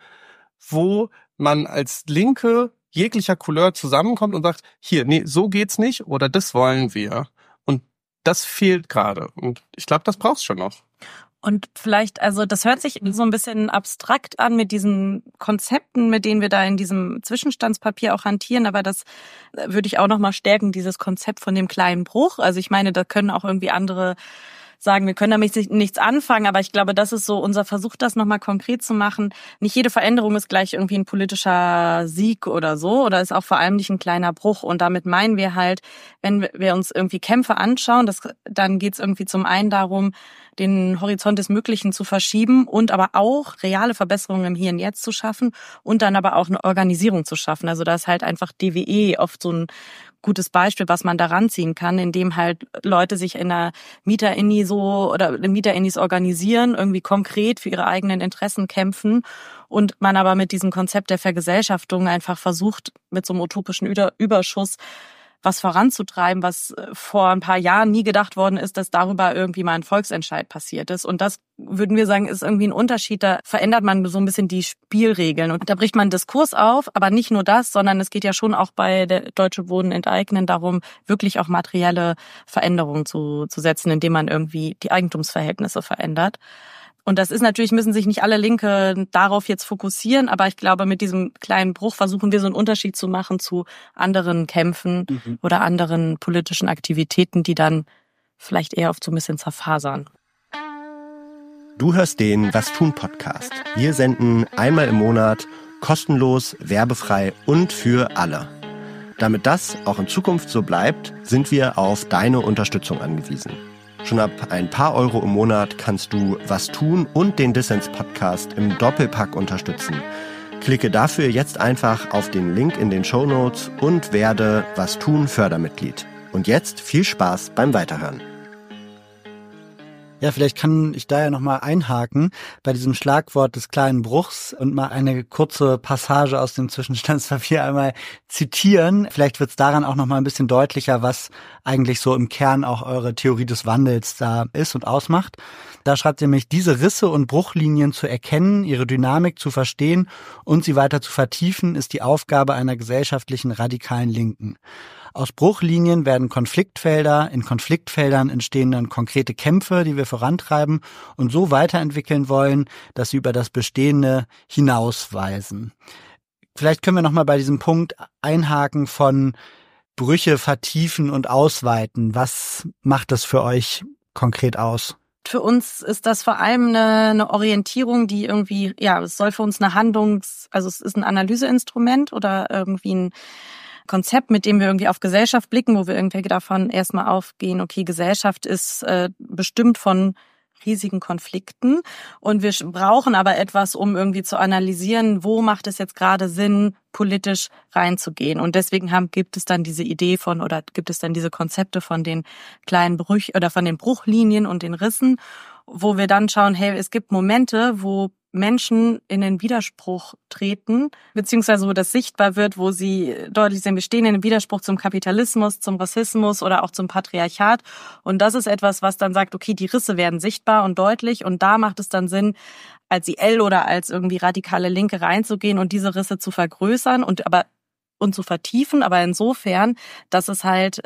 wo man als Linke jeglicher Couleur zusammenkommt und sagt, hier, nee, so geht's nicht oder das wollen wir. Und das fehlt gerade. Und ich glaube, das brauchst schon noch. Und vielleicht, also das hört sich so ein bisschen abstrakt an mit diesen Konzepten, mit denen wir da in diesem Zwischenstandspapier auch hantieren, aber das würde ich auch nochmal stärken, dieses Konzept von dem kleinen Bruch. Also ich meine, da können auch irgendwie andere sagen, wir können damit nichts anfangen, aber ich glaube, das ist so unser Versuch, das nochmal konkret zu machen. Nicht jede Veränderung ist gleich irgendwie ein politischer Sieg oder so, oder ist auch vor allem nicht ein kleiner Bruch. Und damit meinen wir halt, wenn wir uns irgendwie Kämpfe anschauen, dann geht es irgendwie zum einen darum, den Horizont des Möglichen zu verschieben und aber auch reale Verbesserungen im Hier und Jetzt zu schaffen und dann aber auch eine Organisierung zu schaffen. Also da ist halt einfach DWE oft so ein gutes Beispiel, was man da ranziehen kann, indem halt Leute sich in einer Mieter-Inni oder Mieter-Innis organisieren, irgendwie konkret für ihre eigenen Interessen kämpfen und man aber mit diesem Konzept der Vergesellschaftung einfach versucht, mit so einem utopischen Überschuss was voranzutreiben, was vor ein paar Jahren nie gedacht worden ist, dass darüber irgendwie mal ein Volksentscheid passiert ist. Und das, würden wir sagen, ist irgendwie ein Unterschied. Da verändert man so ein bisschen die Spielregeln. Und da bricht man einen Diskurs auf, aber nicht nur das, sondern es geht ja schon auch bei der Deutsche Wohnen enteignen darum, wirklich auch materielle Veränderungen zu setzen, indem man irgendwie die Eigentumsverhältnisse verändert. Und das ist natürlich, müssen sich nicht alle Linke darauf jetzt fokussieren, aber ich glaube, mit diesem kleinen Bruch versuchen wir so einen Unterschied zu machen zu anderen Kämpfen oder anderen politischen Aktivitäten, die dann vielleicht eher oft so ein bisschen zerfasern. Du hörst den Was tun Podcast. Wir senden einmal im Monat kostenlos, werbefrei und für alle. Damit das auch in Zukunft so bleibt, sind wir auf deine Unterstützung angewiesen. Schon ab ein paar Euro im Monat kannst du Was tun und den Dissens-Podcast im Doppelpack unterstützen. Klicke dafür jetzt einfach auf den Link in den Shownotes und werde Was tun Fördermitglied. Und jetzt viel Spaß beim Weiterhören. Ja, vielleicht kann ich da ja nochmal einhaken bei diesem Schlagwort des kleinen Bruchs und mal eine kurze Passage aus dem Zwischenstandspapier einmal zitieren. Vielleicht wird es daran auch nochmal ein bisschen deutlicher, was eigentlich so im Kern auch eure Theorie des Wandels da ist und ausmacht. Da schreibt ihr nämlich, diese Risse und Bruchlinien zu erkennen, ihre Dynamik zu verstehen und sie weiter zu vertiefen, ist die Aufgabe einer gesellschaftlichen radikalen Linken. Aus Bruchlinien werden Konfliktfelder, in Konfliktfeldern entstehen dann konkrete Kämpfe, die wir vorantreiben und so weiterentwickeln wollen, dass sie über das Bestehende hinausweisen. Vielleicht können wir nochmal bei diesem Punkt einhaken von Brüche vertiefen und ausweiten. Was macht das für euch konkret aus? Für uns ist das vor allem eine Orientierung, die irgendwie, es soll für uns also es ist ein Analyseinstrument oder irgendwie ein Konzept, mit dem wir irgendwie auf Gesellschaft blicken, wo wir irgendwie davon erstmal aufgehen, okay, Gesellschaft ist bestimmt von riesigen Konflikten und wir brauchen aber etwas, um irgendwie zu analysieren, wo macht es jetzt gerade Sinn, politisch reinzugehen. Und deswegen gibt es dann diese Idee gibt es dann diese Konzepte von den kleinen von den Bruchlinien und den Rissen, wo wir dann schauen, hey, es gibt Momente, wo Menschen in den Widerspruch treten, beziehungsweise wo das sichtbar wird, wo sie deutlich sehen, wir stehen in einem Widerspruch zum Kapitalismus, zum Rassismus oder auch zum Patriarchat. Und das ist etwas, was dann sagt, okay, die Risse werden sichtbar und deutlich und da macht es dann Sinn, als IL oder als irgendwie radikale Linke reinzugehen und diese Risse zu vergrößern und zu vertiefen, aber insofern, dass es halt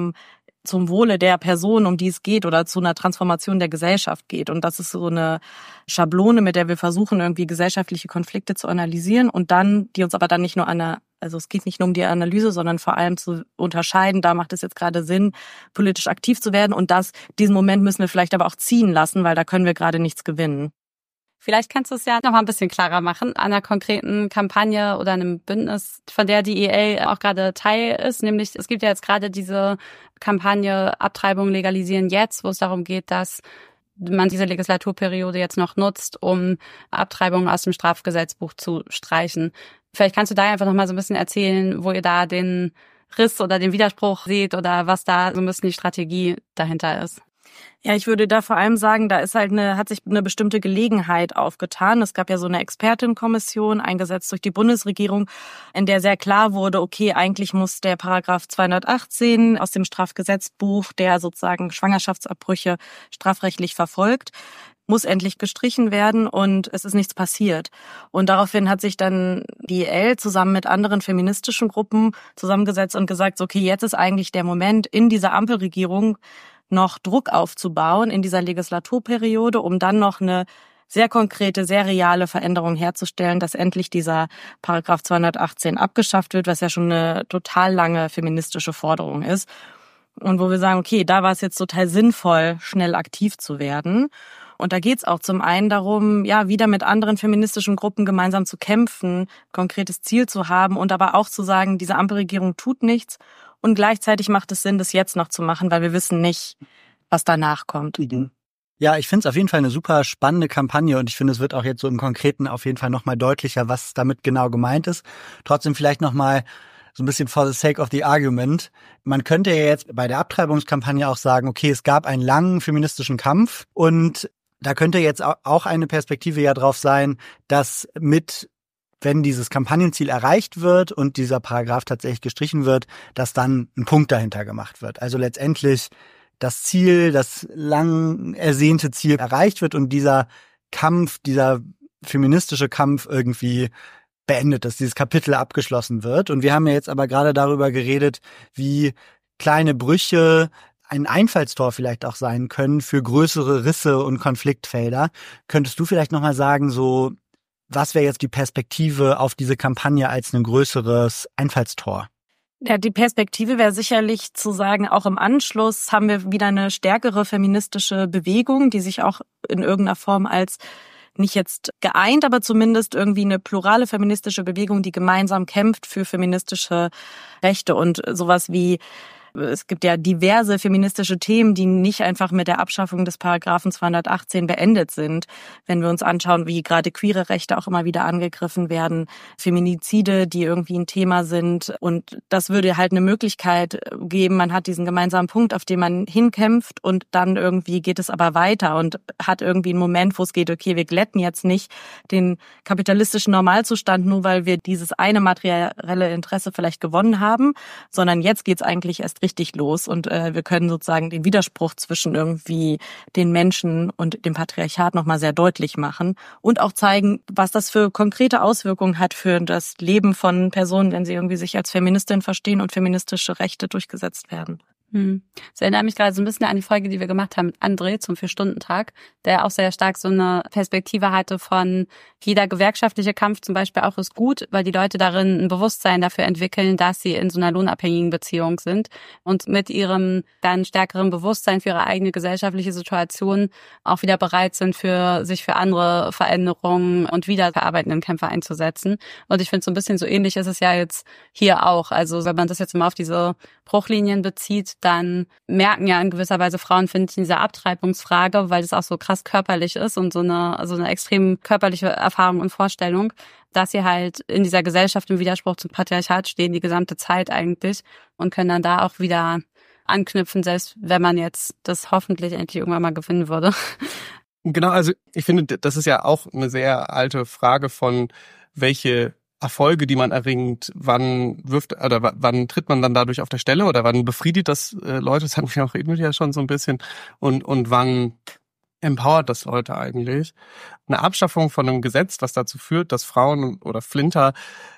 zum Wohle der Person, um die es geht, oder zu einer Transformation der Gesellschaft geht. Und das ist so eine Schablone, mit der wir versuchen, irgendwie gesellschaftliche Konflikte zu analysieren und dann, die uns aber dann nicht nur also es geht nicht nur um die Analyse, sondern vor allem zu unterscheiden, da macht es jetzt gerade Sinn, politisch aktiv zu werden und diesen Moment müssen wir vielleicht aber auch ziehen lassen, weil da können wir gerade nichts gewinnen. Vielleicht kannst du es ja noch mal ein bisschen klarer machen an einer konkreten Kampagne oder einem Bündnis, von der die IEL auch gerade Teil ist. Nämlich, es gibt ja jetzt gerade diese Kampagne Abtreibung legalisieren jetzt, wo es darum geht, dass man diese Legislaturperiode jetzt noch nutzt, um Abtreibungen aus dem Strafgesetzbuch zu streichen. Vielleicht kannst du da einfach noch mal so ein bisschen erzählen, wo ihr da den Riss oder den Widerspruch seht oder was da so ein bisschen die Strategie dahinter ist. Ja, ich würde da vor allem sagen, da hat sich eine bestimmte Gelegenheit aufgetan. Es gab ja so eine Expertenkommission, eingesetzt durch die Bundesregierung, in der sehr klar wurde, okay, eigentlich muss der Paragraph 218 aus dem Strafgesetzbuch, der sozusagen Schwangerschaftsabbrüche strafrechtlich verfolgt, muss endlich gestrichen werden und es ist nichts passiert. Und daraufhin hat sich dann die IEL zusammen mit anderen feministischen Gruppen zusammengesetzt und gesagt, okay, jetzt ist eigentlich der Moment in dieser Ampelregierung, noch Druck aufzubauen in dieser Legislaturperiode, um dann noch eine sehr konkrete, sehr reale Veränderung herzustellen, dass endlich dieser Paragraph 218 abgeschafft wird, was ja schon eine total lange feministische Forderung ist. Und wo wir sagen, okay, da war es jetzt total sinnvoll, schnell aktiv zu werden. Und da geht's auch zum einen darum, wieder mit anderen feministischen Gruppen gemeinsam zu kämpfen, konkretes Ziel zu haben und aber auch zu sagen, diese Ampelregierung tut nichts. Und gleichzeitig macht es Sinn, das jetzt noch zu machen, weil wir wissen nicht, was danach kommt. Ja, ich finde es auf jeden Fall eine super spannende Kampagne und ich finde, es wird auch jetzt so im Konkreten auf jeden Fall nochmal deutlicher, was damit genau gemeint ist. Trotzdem vielleicht nochmal so ein bisschen for the sake of the argument. Man könnte ja jetzt bei der Abtreibungskampagne auch sagen, okay, es gab einen langen feministischen Kampf und da könnte jetzt auch eine Perspektive ja drauf sein, dass wenn dieses Kampagnenziel erreicht wird und dieser Paragraph tatsächlich gestrichen wird, dass dann ein Punkt dahinter gemacht wird. Also letztendlich das Ziel, das lang ersehnte Ziel erreicht wird und dieser Kampf, dieser feministische Kampf irgendwie beendet, dass dieses Kapitel abgeschlossen wird. Und wir haben ja jetzt aber gerade darüber geredet, wie kleine Brüche ein Einfallstor vielleicht auch sein können für größere Risse und Konfliktfelder. Könntest du vielleicht nochmal sagen, so, was wäre jetzt die Perspektive auf diese Kampagne als ein größeres Einfallstor? Ja, die Perspektive wäre sicherlich zu sagen, auch im Anschluss haben wir wieder eine stärkere feministische Bewegung, die sich auch in irgendeiner Form als nicht jetzt geeint, aber zumindest irgendwie eine plurale feministische Bewegung, die gemeinsam kämpft für feministische Rechte und sowas wie es gibt ja diverse feministische Themen, die nicht einfach mit der Abschaffung des Paragraphen 218 beendet sind. Wenn wir uns anschauen, wie gerade queere Rechte auch immer wieder angegriffen werden, Feminizide, die irgendwie ein Thema sind. Und das würde halt eine Möglichkeit geben. Man hat diesen gemeinsamen Punkt, auf den man hinkämpft und dann irgendwie geht es aber weiter und hat irgendwie einen Moment, wo es geht, okay, wir glätten jetzt nicht den kapitalistischen Normalzustand, nur weil wir dieses eine materielle Interesse vielleicht gewonnen haben, sondern jetzt geht's eigentlich erst richtig los und wir können sozusagen den Widerspruch zwischen irgendwie den Menschen und dem Patriarchat nochmal sehr deutlich machen und auch zeigen, was das für konkrete Auswirkungen hat für das Leben von Personen, wenn sie irgendwie sich als Feministin verstehen und feministische Rechte durchgesetzt werden. Das erinnert mich gerade so ein bisschen an die Folge, die wir gemacht haben mit André zum 4-Stunden-Tag, der auch sehr stark so eine Perspektive hatte von jeder gewerkschaftliche Kampf zum Beispiel auch ist gut, weil die Leute darin ein Bewusstsein dafür entwickeln, dass sie in so einer lohnabhängigen Beziehung sind und mit ihrem dann stärkeren Bewusstsein für ihre eigene gesellschaftliche Situation auch wieder bereit sind, sich für andere Veränderungen und wiederverarbeitenden Kämpfe einzusetzen. Und ich finde, so ein bisschen so ähnlich ist es ja jetzt hier auch. Also wenn man das jetzt mal auf diese Bruchlinien bezieht, dann merken ja in gewisser Weise Frauen, finde ich, in dieser Abtreibungsfrage, weil das auch so krass körperlich ist und so eine extrem körperliche Erfahrung und Vorstellung, dass sie halt in dieser Gesellschaft im Widerspruch zum Patriarchat stehen, die gesamte Zeit eigentlich, und können dann da auch wieder anknüpfen, selbst wenn man jetzt das hoffentlich endlich irgendwann mal gewinnen würde. Genau, also ich finde, das ist ja auch eine sehr alte Frage von welche Erfolge, die man erringt, wann tritt man dann dadurch auf der Stelle oder wann befriedigt das Leute, das hatten wir auch eben ja schon so ein bisschen, und wann empowert das Leute eigentlich? Eine Abschaffung von einem Gesetz, was dazu führt, dass Frauen oder Flinter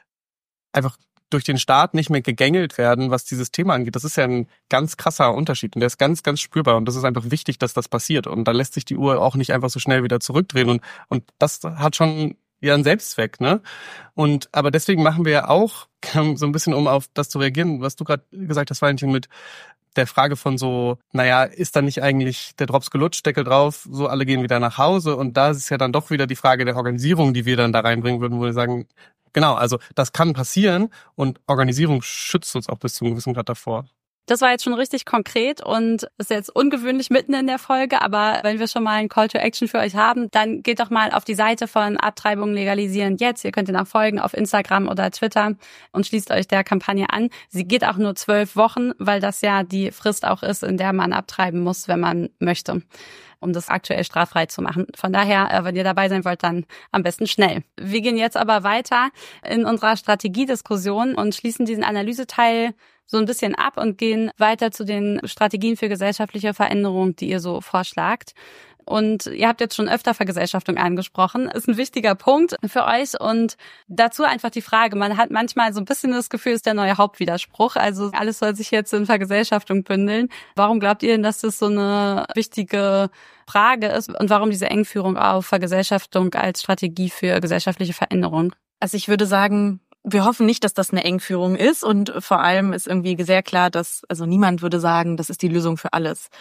einfach durch den Staat nicht mehr gegängelt werden, was dieses Thema angeht. Das ist ja ein ganz krasser Unterschied und der ist ganz, ganz spürbar und das ist einfach wichtig, dass das passiert und da lässt sich die Uhr auch nicht einfach so schnell wieder zurückdrehen und das hat schon ja einen Selbstzweck, ne? Aber deswegen machen wir ja auch so ein bisschen, um auf das zu reagieren, was du gerade gesagt hast, Valentin, mit der Frage von so, naja, ist da nicht eigentlich der Drops gelutscht, Deckel drauf, so alle gehen wieder nach Hause und da ist ja dann doch wieder die Frage der Organisierung, die wir dann da reinbringen würden, wo wir sagen, genau, also das kann passieren und Organisierung schützt uns auch bis zu einem gewissen Grad davor. Das war jetzt schon richtig konkret und ist jetzt ungewöhnlich mitten in der Folge, aber wenn wir schon mal einen Call to Action für euch haben, dann geht doch mal auf die Seite von Abtreibung legalisieren jetzt. Ihr könnt ihr folgen auf Instagram oder Twitter und schließt euch der Kampagne an. Sie geht auch nur 12 Wochen, weil das ja die Frist auch ist, in der man abtreiben muss, wenn man möchte, um das aktuell straffrei zu machen. Von daher, wenn ihr dabei sein wollt, dann am besten schnell. Wir gehen jetzt aber weiter in unserer Strategiediskussion und schließen diesen Analyseteil so ein bisschen ab und gehen weiter zu den Strategien für gesellschaftliche Veränderung, die ihr so vorschlagt. Und ihr habt jetzt schon öfter Vergesellschaftung angesprochen. Ist ein wichtiger Punkt für euch. Und dazu einfach die Frage, man hat manchmal so ein bisschen das Gefühl, ist der neue Hauptwiderspruch. Also alles soll sich jetzt in Vergesellschaftung bündeln. Warum glaubt ihr denn, dass das so eine wichtige Frage ist? Und warum diese Engführung auf Vergesellschaftung als Strategie für gesellschaftliche Veränderung? Also ich würde sagen, wir hoffen nicht, dass das eine Engführung ist und vor allem ist irgendwie sehr klar, dass also niemand würde sagen, das ist die Lösung für alles,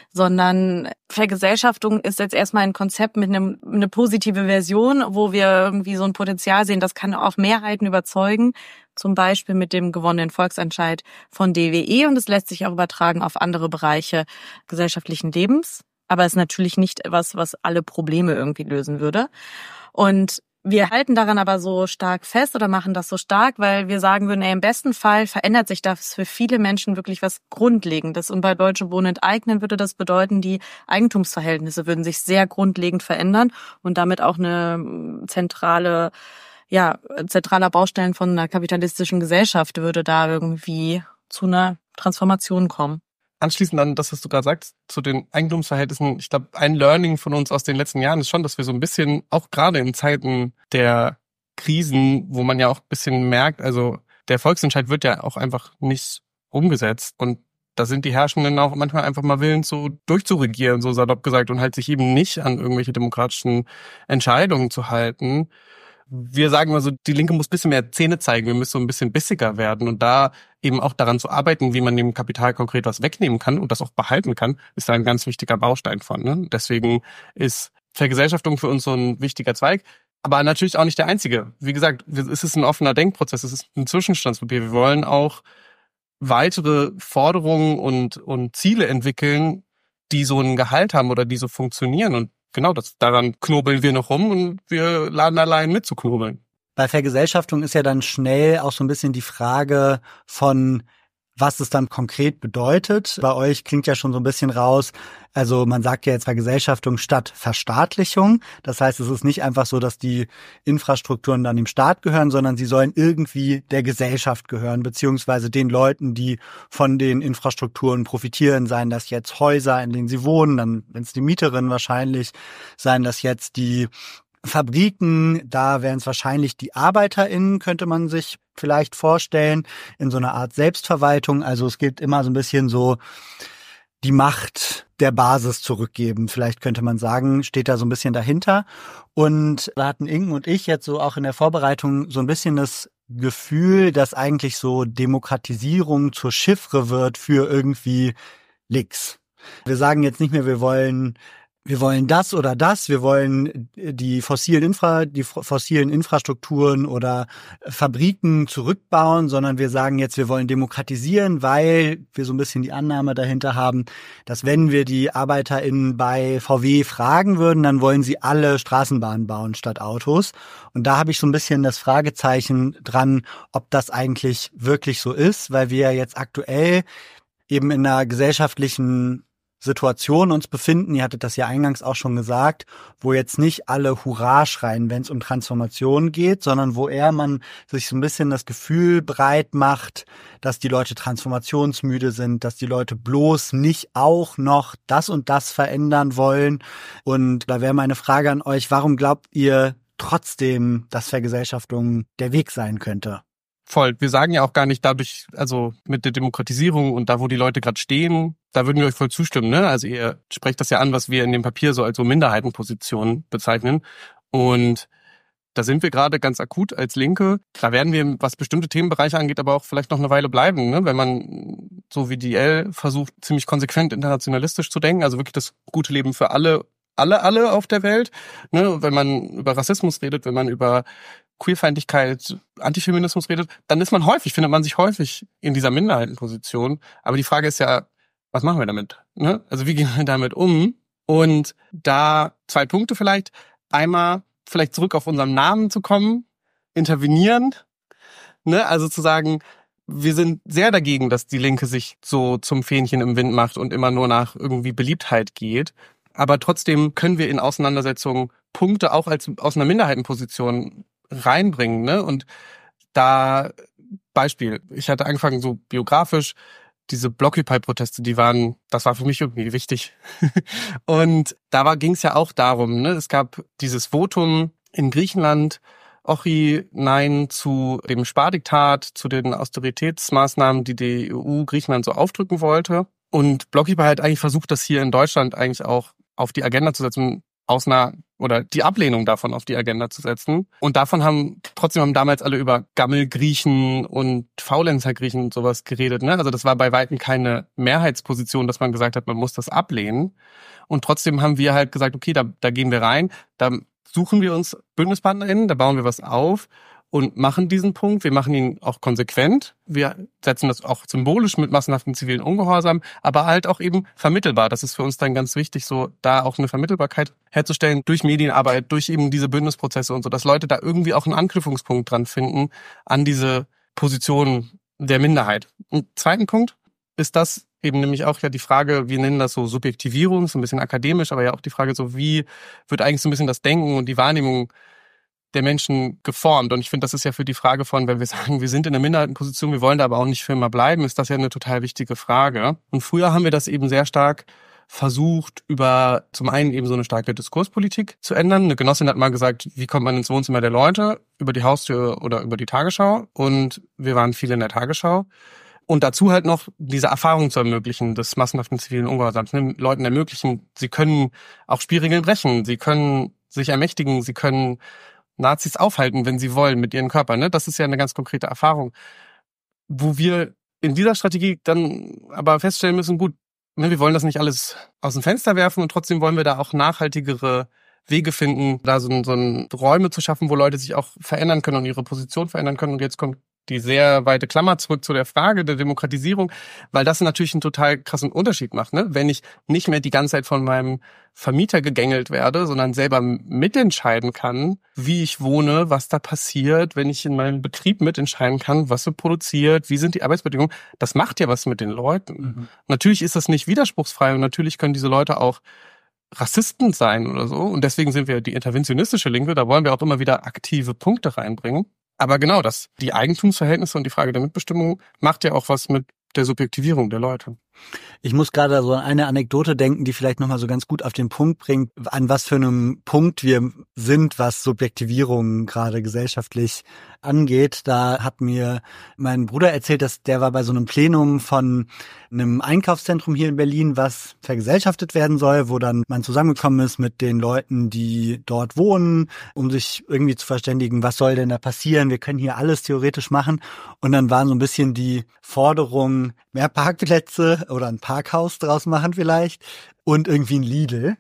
sondern Vergesellschaftung ist jetzt erstmal ein Konzept mit eine positive Version, wo wir irgendwie so ein Potenzial sehen, das kann auch Mehrheiten überzeugen, zum Beispiel mit dem gewonnenen Volksentscheid von DWE und es lässt sich auch übertragen auf andere Bereiche gesellschaftlichen Lebens, aber es ist natürlich nicht etwas, was alle Probleme irgendwie lösen würde. Und wir halten daran aber so stark fest oder machen das so stark, weil wir sagen würden, im besten Fall verändert sich das für viele Menschen wirklich was Grundlegendes. Und bei Deutsche Wohnen enteignen würde das bedeuten, die Eigentumsverhältnisse würden sich sehr grundlegend verändern und damit auch eine zentraler Baustein von einer kapitalistischen Gesellschaft würde da irgendwie zu einer Transformation kommen. Anschließend an das, was du gerade sagst, zu den Eigentumsverhältnissen, ich glaube, ein Learning von uns aus den letzten Jahren ist schon, dass wir so ein bisschen, auch gerade in Zeiten der Krisen, wo man ja auch ein bisschen merkt, also der Volksentscheid wird ja auch einfach nicht umgesetzt und da sind die Herrschenden auch manchmal einfach mal willens, so durchzuregieren, so salopp gesagt, und halt sich eben nicht an irgendwelche demokratischen Entscheidungen zu halten. Wir sagen immer so, die Linke muss ein bisschen mehr Zähne zeigen, wir müssen so ein bisschen bissiger werden und da eben auch daran zu arbeiten, wie man dem Kapital konkret was wegnehmen kann und das auch behalten kann, ist da ein ganz wichtiger Baustein von. Ne? Deswegen ist Vergesellschaftung für uns so ein wichtiger Zweig, aber natürlich auch nicht der einzige. Wie gesagt, es ist ein offener Denkprozess, es ist ein Zwischenstandspapier. Wir wollen auch weitere Forderungen und Ziele entwickeln, die so einen Gehalt haben oder die so funktionieren und genau, daran knobeln wir noch rum und wir laden allein mit zu knobeln. Bei Vergesellschaftung ist ja dann schnell auch so ein bisschen die Frage von, was es dann konkret bedeutet. Bei euch klingt ja schon so ein bisschen raus, also man sagt ja jetzt Vergesellschaftung statt Verstaatlichung. Das heißt, es ist nicht einfach so, dass die Infrastrukturen dann dem Staat gehören, sondern sie sollen irgendwie der Gesellschaft gehören, beziehungsweise den Leuten, die von den Infrastrukturen profitieren, seien das jetzt Häuser, in denen sie wohnen, dann, wenn es die Mieterinnen wahrscheinlich, seien das jetzt die Fabriken, da wären es wahrscheinlich die ArbeiterInnen, könnte man sich vielleicht vorstellen, in so einer Art Selbstverwaltung. Also es geht immer so ein bisschen so die Macht der Basis zurückgeben. Vielleicht könnte man sagen, steht da so ein bisschen dahinter. Und da hatten Inken und ich jetzt so auch in der Vorbereitung so ein bisschen das Gefühl, dass eigentlich so Demokratisierung zur Chiffre wird für irgendwie links. Wir sagen jetzt nicht mehr, wir wollen das oder das, wir wollen die fossilen Infrastrukturen oder Fabriken zurückbauen, sondern wir sagen jetzt, wir wollen demokratisieren, weil wir so ein bisschen die Annahme dahinter haben, dass wenn wir die ArbeiterInnen bei VW fragen würden, dann wollen sie alle Straßenbahnen bauen statt Autos. Und da habe ich so ein bisschen das Fragezeichen dran, ob das eigentlich wirklich so ist, weil wir jetzt aktuell eben in einer gesellschaftlichen Situation uns befinden, ihr hattet das ja eingangs auch schon gesagt, wo jetzt nicht alle Hurra schreien, wenn es um Transformation geht, sondern wo eher man sich so ein bisschen das Gefühl breit macht, dass die Leute transformationsmüde sind, dass die Leute bloß nicht auch noch das und das verändern wollen. Und da wäre meine Frage an euch, warum glaubt ihr trotzdem, dass Vergesellschaftung der Weg sein könnte? Voll. Wir sagen ja auch gar nicht dadurch, also mit der Demokratisierung und da, wo die Leute gerade stehen, da würden wir euch voll zustimmen, ne? Also ihr sprecht das ja an, was wir in dem Papier so als so Minderheitenposition bezeichnen. Und da sind wir gerade ganz akut als Linke. Da werden wir, was bestimmte Themenbereiche angeht, aber auch vielleicht noch eine Weile bleiben, ne? Wenn man, so wie die IEL, versucht, ziemlich konsequent internationalistisch zu denken, also wirklich das gute Leben für alle auf der Welt, ne? Wenn man über Rassismus redet, wenn man über Queerfeindlichkeit, Antifeminismus redet, dann findet man sich häufig in dieser Minderheitenposition. Aber die Frage ist ja, was machen wir damit? Ne? Also wie gehen wir damit um? Und da 2 Punkte vielleicht. Einmal vielleicht zurück auf unseren Namen zu kommen, intervenieren. Ne? Also zu sagen, wir sind sehr dagegen, dass die Linke sich so zum Fähnchen im Wind macht und immer nur nach irgendwie Beliebtheit geht. Aber trotzdem können wir in Auseinandersetzungen Punkte auch aus einer Minderheitenposition reinbringen, ne? Und da Beispiel, ich hatte angefangen so biografisch, diese Blockupy-Proteste, das war für mich irgendwie wichtig. Und da ging es ja auch darum, ne? Es gab dieses Votum in Griechenland, Nein zu dem Spardiktat, zu den Austeritätsmaßnahmen, die EU Griechenland so aufdrücken wollte. Und Blockupy hat eigentlich versucht, das hier in Deutschland eigentlich auch auf die Agenda zu setzen, oder die Ablehnung davon auf die Agenda zu setzen. Und davon haben damals alle über Gammelgriechen und Faulenzergriechen und sowas geredet, ne? Also das war bei weitem keine Mehrheitsposition, dass man gesagt hat, man muss das ablehnen. Und trotzdem haben wir halt gesagt, okay, da gehen wir rein, da suchen wir uns BündnispartnerInnen, da bauen wir was auf und machen diesen Punkt. Wir machen ihn auch konsequent. Wir setzen das auch symbolisch mit massenhaften zivilen Ungehorsam, aber halt auch eben vermittelbar. Das ist für uns dann ganz wichtig, so da auch eine Vermittelbarkeit herzustellen durch Medienarbeit, durch eben diese Bündnisprozesse und so, dass Leute da irgendwie auch einen Anknüpfungspunkt dran finden an diese Position der Minderheit. Und 2. Punkt ist das eben nämlich auch ja die Frage, wir nennen das so Subjektivierung, so ein bisschen akademisch, aber ja auch die Frage so, wie wird eigentlich so ein bisschen das Denken und die Wahrnehmung der Menschen geformt. Und ich finde, das ist ja für die Frage von, wenn wir sagen, wir sind in einer Minderheitenposition, wir wollen da aber auch nicht für immer bleiben, ist das ja eine total wichtige Frage. Und früher haben wir das eben sehr stark versucht, über zum einen eben so eine starke Diskurspolitik zu ändern. Eine Genossin hat mal gesagt, wie kommt man ins Wohnzimmer der Leute? Über die Haustür oder über die Tagesschau. Und wir waren viel in der Tagesschau. Und dazu halt noch diese Erfahrung zu ermöglichen, des massenhaften zivilen Ungehorsams. Leuten ermöglichen, sie können auch Spielregeln brechen, sie können sich ermächtigen, sie können Nazis aufhalten, wenn sie wollen, mit ihrem Körper. Ne? Das ist ja eine ganz konkrete Erfahrung. Wo wir in dieser Strategie dann aber feststellen müssen, gut, ne, wir wollen das nicht alles aus dem Fenster werfen und trotzdem wollen wir da auch nachhaltigere Wege finden, da so Räume zu schaffen, wo Leute sich auch verändern können und ihre Position verändern können. Und jetzt kommt die sehr weite Klammer zurück zu der Frage der Demokratisierung, weil das natürlich einen total krassen Unterschied macht, ne? Wenn ich nicht mehr die ganze Zeit von meinem Vermieter gegängelt werde, sondern selber mitentscheiden kann, wie ich wohne, was da passiert, wenn ich in meinem Betrieb mitentscheiden kann, was wird produziert, wie sind die Arbeitsbedingungen, das macht ja was mit den Leuten. Mhm. Natürlich ist das nicht widerspruchsfrei und natürlich können diese Leute auch Rassisten sein oder so und deswegen sind wir die interventionistische Linke, da wollen wir auch immer wieder aktive Punkte reinbringen. Aber genau die Eigentumsverhältnisse und die Frage der Mitbestimmung macht ja auch was mit der Subjektivierung der Leute. Ich muss gerade so an eine Anekdote denken, die vielleicht nochmal so ganz gut auf den Punkt bringt, an was für einem Punkt wir sind, was Subjektivierung gerade gesellschaftlich angeht. Da hat mir mein Bruder erzählt, dass der war bei so einem Plenum von einem Einkaufszentrum hier in Berlin, was vergesellschaftet werden soll, wo dann man zusammengekommen ist mit den Leuten, die dort wohnen, um sich irgendwie zu verständigen, was soll denn da passieren? Wir können hier alles theoretisch machen. Und dann waren so ein bisschen die Forderungen, mehr Parkplätze oder ein Parkhaus draus machen vielleicht und irgendwie ein Lidl.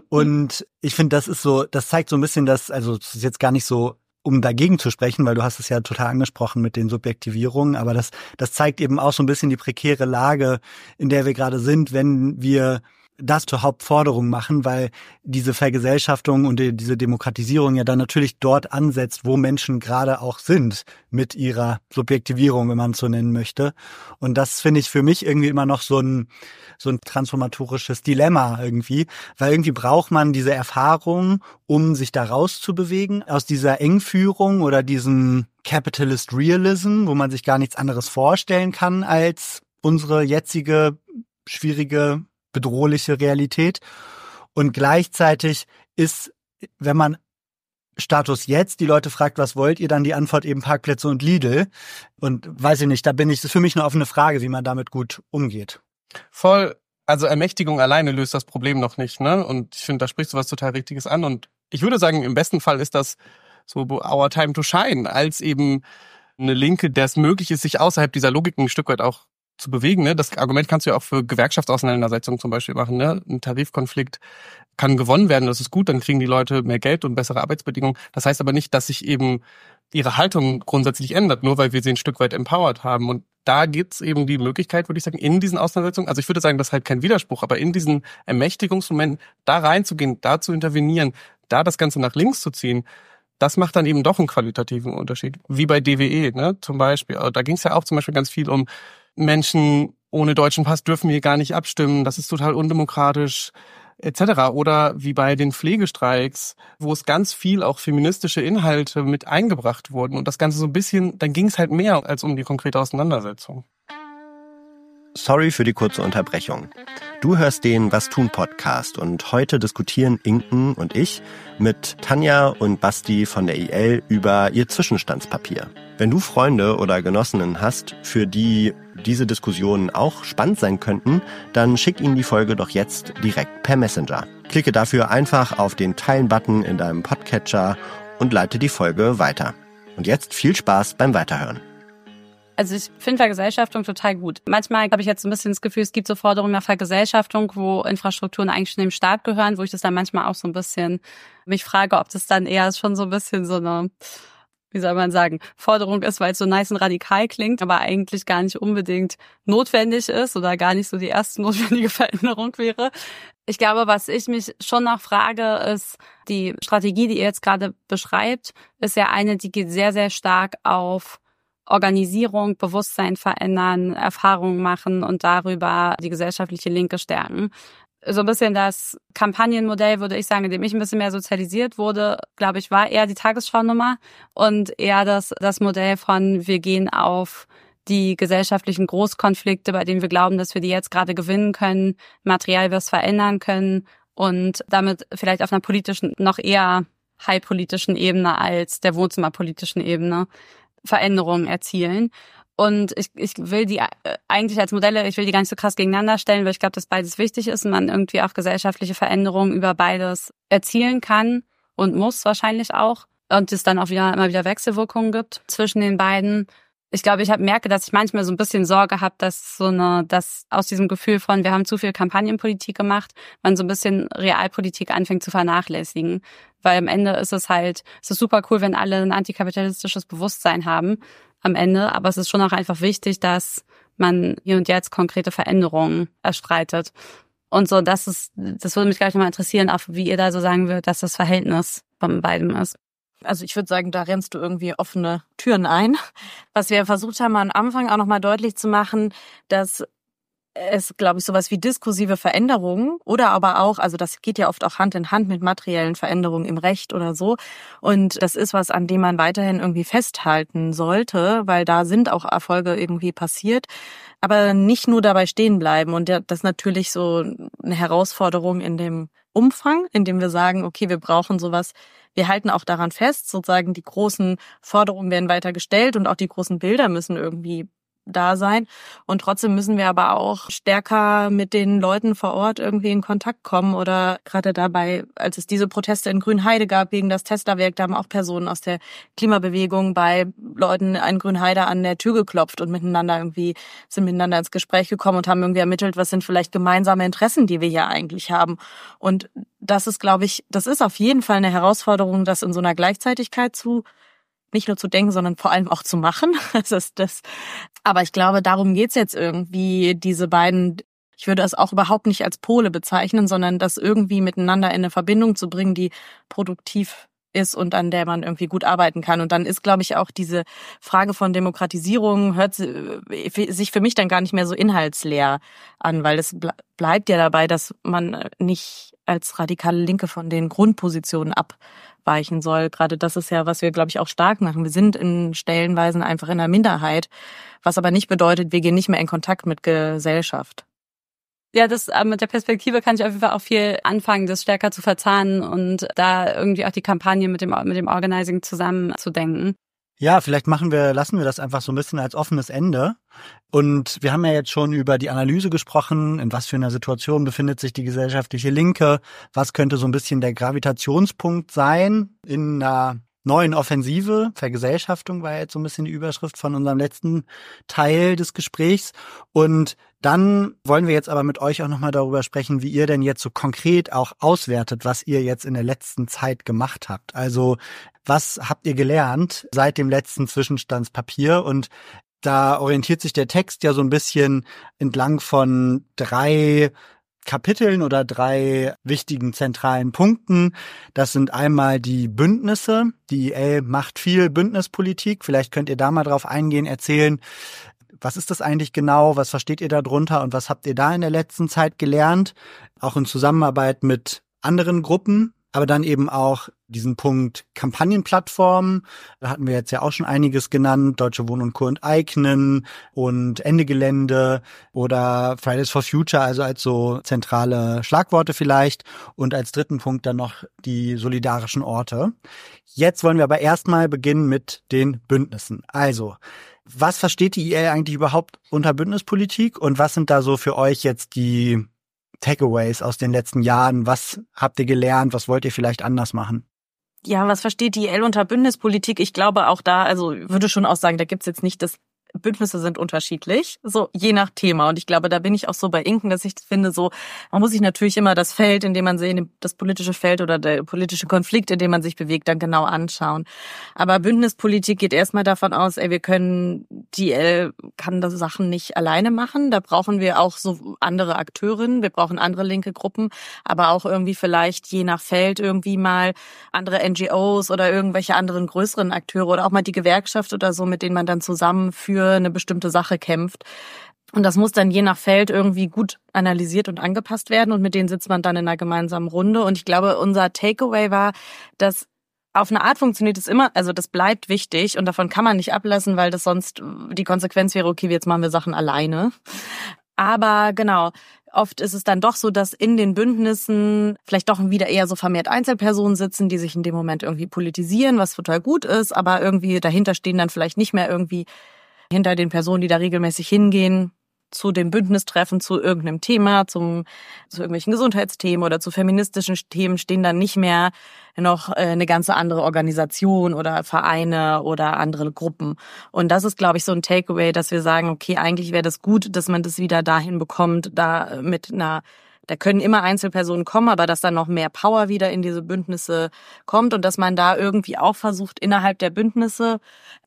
Und ich finde, das zeigt so ein bisschen, also es ist jetzt gar nicht so, um dagegen zu sprechen, weil du hast es ja total angesprochen mit den Subjektivierungen, aber das zeigt eben auch so ein bisschen die prekäre Lage, in der wir gerade sind, wenn wir das zur Hauptforderung machen, weil diese Vergesellschaftung und diese Demokratisierung ja dann natürlich dort ansetzt, wo Menschen gerade auch sind mit ihrer Subjektivierung, wenn man es so nennen möchte. Und das finde ich für mich irgendwie immer noch so ein transformatorisches Dilemma irgendwie, weil irgendwie braucht man diese Erfahrung, um sich da rauszubewegen aus dieser Engführung oder diesem Capitalist Realism, wo man sich gar nichts anderes vorstellen kann als unsere jetzige schwierige bedrohliche Realität. Und gleichzeitig ist, wenn man Status jetzt die Leute fragt, was wollt ihr, dann die Antwort eben Parkplätze und Lidl. Und weiß ich nicht, das ist für mich eine offene Frage, wie man damit gut umgeht. Voll, also Ermächtigung alleine löst das Problem noch nicht, ne? Und ich finde, da sprichst du was total Richtiges an. Und ich würde sagen, im besten Fall ist das so our time to shine, als eben eine Linke, der es möglich ist, sich außerhalb dieser Logik ein Stück weit auch zu bewegen. Ne? Das Argument kannst du ja auch für Gewerkschaftsauseinandersetzungen zum Beispiel machen. Ne? Ein Tarifkonflikt kann gewonnen werden, das ist gut, dann kriegen die Leute mehr Geld und bessere Arbeitsbedingungen. Das heißt aber nicht, dass sich eben ihre Haltung grundsätzlich ändert, nur weil wir sie ein Stück weit empowered haben. Und da gibt's eben die Möglichkeit, würde ich sagen, in diesen Auseinandersetzungen, also ich würde sagen, das ist halt kein Widerspruch, aber in diesen Ermächtigungsmomenten da reinzugehen, da zu intervenieren, da das Ganze nach links zu ziehen, das macht dann eben doch einen qualitativen Unterschied. Wie bei DWE, ne, zum Beispiel. Da ging es ja auch zum Beispiel ganz viel um Menschen ohne deutschen Pass dürfen hier gar nicht abstimmen, das ist total undemokratisch, etc. Oder wie bei den Pflegestreiks, wo es ganz viel auch feministische Inhalte mit eingebracht wurden. Und das Ganze so ein bisschen, dann ging es halt mehr als um die konkrete Auseinandersetzung. Sorry für die kurze Unterbrechung. Du hörst den Was tun Podcast und heute diskutieren Inken und ich mit Tanja und Basti von der IL über ihr Zwischenstandspapier. Wenn du Freunde oder Genossinnen hast, für die diese Diskussionen auch spannend sein könnten, dann schick ihnen die Folge doch jetzt direkt per Messenger. Klicke dafür einfach auf den Teilen-Button in deinem Podcatcher und leite die Folge weiter. Und jetzt viel Spaß beim Weiterhören. Also ich finde Vergesellschaftung total gut. Manchmal habe ich jetzt ein bisschen das Gefühl, es gibt so Forderungen nach Vergesellschaftung, wo Infrastrukturen eigentlich schon dem Staat gehören, wo ich das dann manchmal auch so ein bisschen mich frage, ob das dann eher schon so ein bisschen so eine, wie soll man sagen, Forderung ist, weil es so nice und radikal klingt, aber eigentlich gar nicht unbedingt notwendig ist oder gar nicht so die erste notwendige Veränderung wäre. Ich glaube, was ich mich schon noch frage, ist, die Strategie, die ihr jetzt gerade beschreibt, ist ja eine, die geht sehr, sehr stark auf Organisierung, Bewusstsein verändern, Erfahrungen machen und darüber die gesellschaftliche Linke stärken. So ein bisschen das Kampagnenmodell, würde ich sagen, in dem ich ein bisschen mehr sozialisiert wurde, glaube ich, war eher die Tagesschau-Nummer und eher das Modell von, wir gehen auf die gesellschaftlichen Großkonflikte, bei denen wir glauben, dass wir die jetzt gerade gewinnen können, materiell was verändern können und damit vielleicht auf einer politischen, noch eher high-politischen Ebene als der wohnzimmerpolitischen Ebene Veränderungen erzielen. Und ich will die eigentlich als Modelle, ich will die gar nicht so krass gegeneinander stellen, weil ich glaube, dass beides wichtig ist und man irgendwie auch gesellschaftliche Veränderungen über beides erzielen kann und muss wahrscheinlich auch. Und es dann auch immer wieder Wechselwirkungen gibt zwischen den beiden. Ich glaube, merke, dass ich manchmal so ein bisschen Sorge habe, dass dass aus diesem Gefühl von, wir haben zu viel Kampagnenpolitik gemacht, man so ein bisschen Realpolitik anfängt zu vernachlässigen. Weil am Ende ist es super cool, wenn alle ein antikapitalistisches Bewusstsein haben am Ende. Aber es ist schon auch einfach wichtig, dass man hier und jetzt konkrete Veränderungen erstreitet. Und so, das würde mich gleich nochmal interessieren, auch wie ihr da so sagen würdet, dass das Verhältnis von beidem ist. Also ich würde sagen, da rennst du irgendwie offene Türen ein. Was wir versucht haben, am Anfang auch nochmal deutlich zu machen, dass es, glaube ich, sowas wie diskursive Veränderungen oder aber auch, also das geht ja oft auch Hand in Hand mit materiellen Veränderungen im Recht oder so. Und das ist was, an dem man weiterhin irgendwie festhalten sollte, weil da sind auch Erfolge irgendwie passiert. Aber nicht nur dabei stehen bleiben. Und das ist natürlich so eine Herausforderung in dem Umfang, in dem wir sagen, okay, wir brauchen sowas. Wir halten auch daran fest, sozusagen die großen Forderungen werden weiter gestellt und auch die großen Bilder müssen irgendwie da sein. Und trotzdem müssen wir aber auch stärker mit den Leuten vor Ort irgendwie in Kontakt kommen. Oder gerade dabei, als es diese Proteste in Grünheide gab gegen das Tesla-Werk, da haben auch Personen aus der Klimabewegung bei Leuten in Grünheide an der Tür geklopft und sind miteinander ins Gespräch gekommen und haben irgendwie ermittelt, was sind vielleicht gemeinsame Interessen, die wir hier eigentlich haben. Und das ist, glaube ich, das ist auf jeden Fall eine Herausforderung, das in so einer Gleichzeitigkeit nicht nur zu denken, sondern vor allem auch zu machen. Aber ich glaube, darum geht's jetzt irgendwie, diese beiden, ich würde es auch überhaupt nicht als Pole bezeichnen, sondern das irgendwie miteinander in eine Verbindung zu bringen, die produktiv ist und an der man irgendwie gut arbeiten kann. Und dann ist, glaube ich, auch diese Frage von Demokratisierung hört sich für mich dann gar nicht mehr so inhaltsleer an, weil es bleibt ja dabei, dass man nicht als radikale Linke von den Grundpositionen abweichen soll. Gerade das ist ja, was wir, glaube ich, auch stark machen. Wir sind in Stellenweisen einfach in der Minderheit, was aber nicht bedeutet, wir gehen nicht mehr in Kontakt mit Gesellschaft. Ja, das mit der Perspektive kann ich auf jeden Fall auch viel anfangen, das stärker zu verzahnen und da irgendwie auch die Kampagne mit dem Organizing zusammenzudenken. Ja, vielleicht lassen wir das einfach so ein bisschen als offenes Ende. Und wir haben ja jetzt schon über die Analyse gesprochen, in was für einer Situation befindet sich die gesellschaftliche Linke, was könnte so ein bisschen der Gravitationspunkt sein in einer neuen Offensive. Vergesellschaftung war jetzt so ein bisschen die Überschrift von unserem letzten Teil des Gesprächs. Und dann wollen wir jetzt aber mit euch auch nochmal darüber sprechen, wie ihr denn jetzt so konkret auch auswertet, was ihr jetzt in der letzten Zeit gemacht habt. Also was habt ihr gelernt seit dem letzten Zwischenstandspapier? Und da orientiert sich der Text ja so ein bisschen entlang von 3 Kapiteln oder 3 wichtigen zentralen Punkten. Das sind einmal die Bündnisse. Die IEL macht viel Bündnispolitik. Vielleicht könnt ihr da mal drauf eingehen, erzählen, was ist das eigentlich genau? Was versteht ihr darunter? Und was habt ihr da in der letzten Zeit gelernt? Auch in Zusammenarbeit mit anderen Gruppen. Aber dann eben auch diesen Punkt Kampagnenplattformen. Da hatten wir jetzt ja auch schon einiges genannt. Deutsche Wohnen und Co. enteignen und Ende Gelände oder Fridays for Future, also als so zentrale Schlagworte vielleicht. Und als dritten Punkt dann noch die solidarischen Orte. Jetzt wollen wir aber erstmal beginnen mit den Bündnissen. Also, was versteht die IEL eigentlich überhaupt unter Bündnispolitik und was sind da so für euch jetzt die Takeaways aus den letzten Jahren? Was habt ihr gelernt? Was wollt ihr vielleicht anders machen? Ja, was versteht die IEL unter Bündnispolitik? Ich glaube auch da, also würde schon auch sagen, da gibt's jetzt nicht das Bündnisse sind unterschiedlich, so je nach Thema. Und ich glaube, da bin ich auch so bei Inken, dass ich finde, so man muss sich natürlich immer das Feld, in dem man sich, das politische Feld oder der politische Konflikt, in dem man sich bewegt, dann genau anschauen. Aber Bündnispolitik geht erstmal davon aus, die IEL kann das Sachen nicht alleine machen. Da brauchen wir auch so andere Akteurinnen, wir brauchen andere linke Gruppen, aber auch irgendwie vielleicht je nach Feld irgendwie mal andere NGOs oder irgendwelche anderen größeren Akteure oder auch mal die Gewerkschaft oder so, mit denen man dann zusammen für eine bestimmte Sache kämpft. Und das muss dann je nach Feld irgendwie gut analysiert und angepasst werden und mit denen sitzt man dann in einer gemeinsamen Runde. Und ich glaube, unser Takeaway war, dass auf eine Art funktioniert es immer, also das bleibt wichtig und davon kann man nicht ablassen, weil das sonst die Konsequenz wäre, okay, jetzt machen wir Sachen alleine. Aber genau, oft ist es dann doch so, dass in den Bündnissen vielleicht doch wieder eher so vermehrt Einzelpersonen sitzen, die sich in dem Moment irgendwie politisieren, was total gut ist, aber irgendwie dahinter stehen dann vielleicht nicht mehr irgendwie hinter den Personen, die da regelmäßig hingehen, zu dem Bündnistreffen, zu irgendeinem Thema, zu irgendwelchen Gesundheitsthemen oder zu feministischen Themen stehen dann nicht mehr noch eine ganze andere Organisation oder Vereine oder andere Gruppen. Und das ist, glaube ich, so ein Takeaway, dass wir sagen, okay, eigentlich wäre das gut, dass man das wieder dahin bekommt, da können immer Einzelpersonen kommen, aber dass dann noch mehr Power wieder in diese Bündnisse kommt und dass man da irgendwie auch versucht, innerhalb der Bündnisse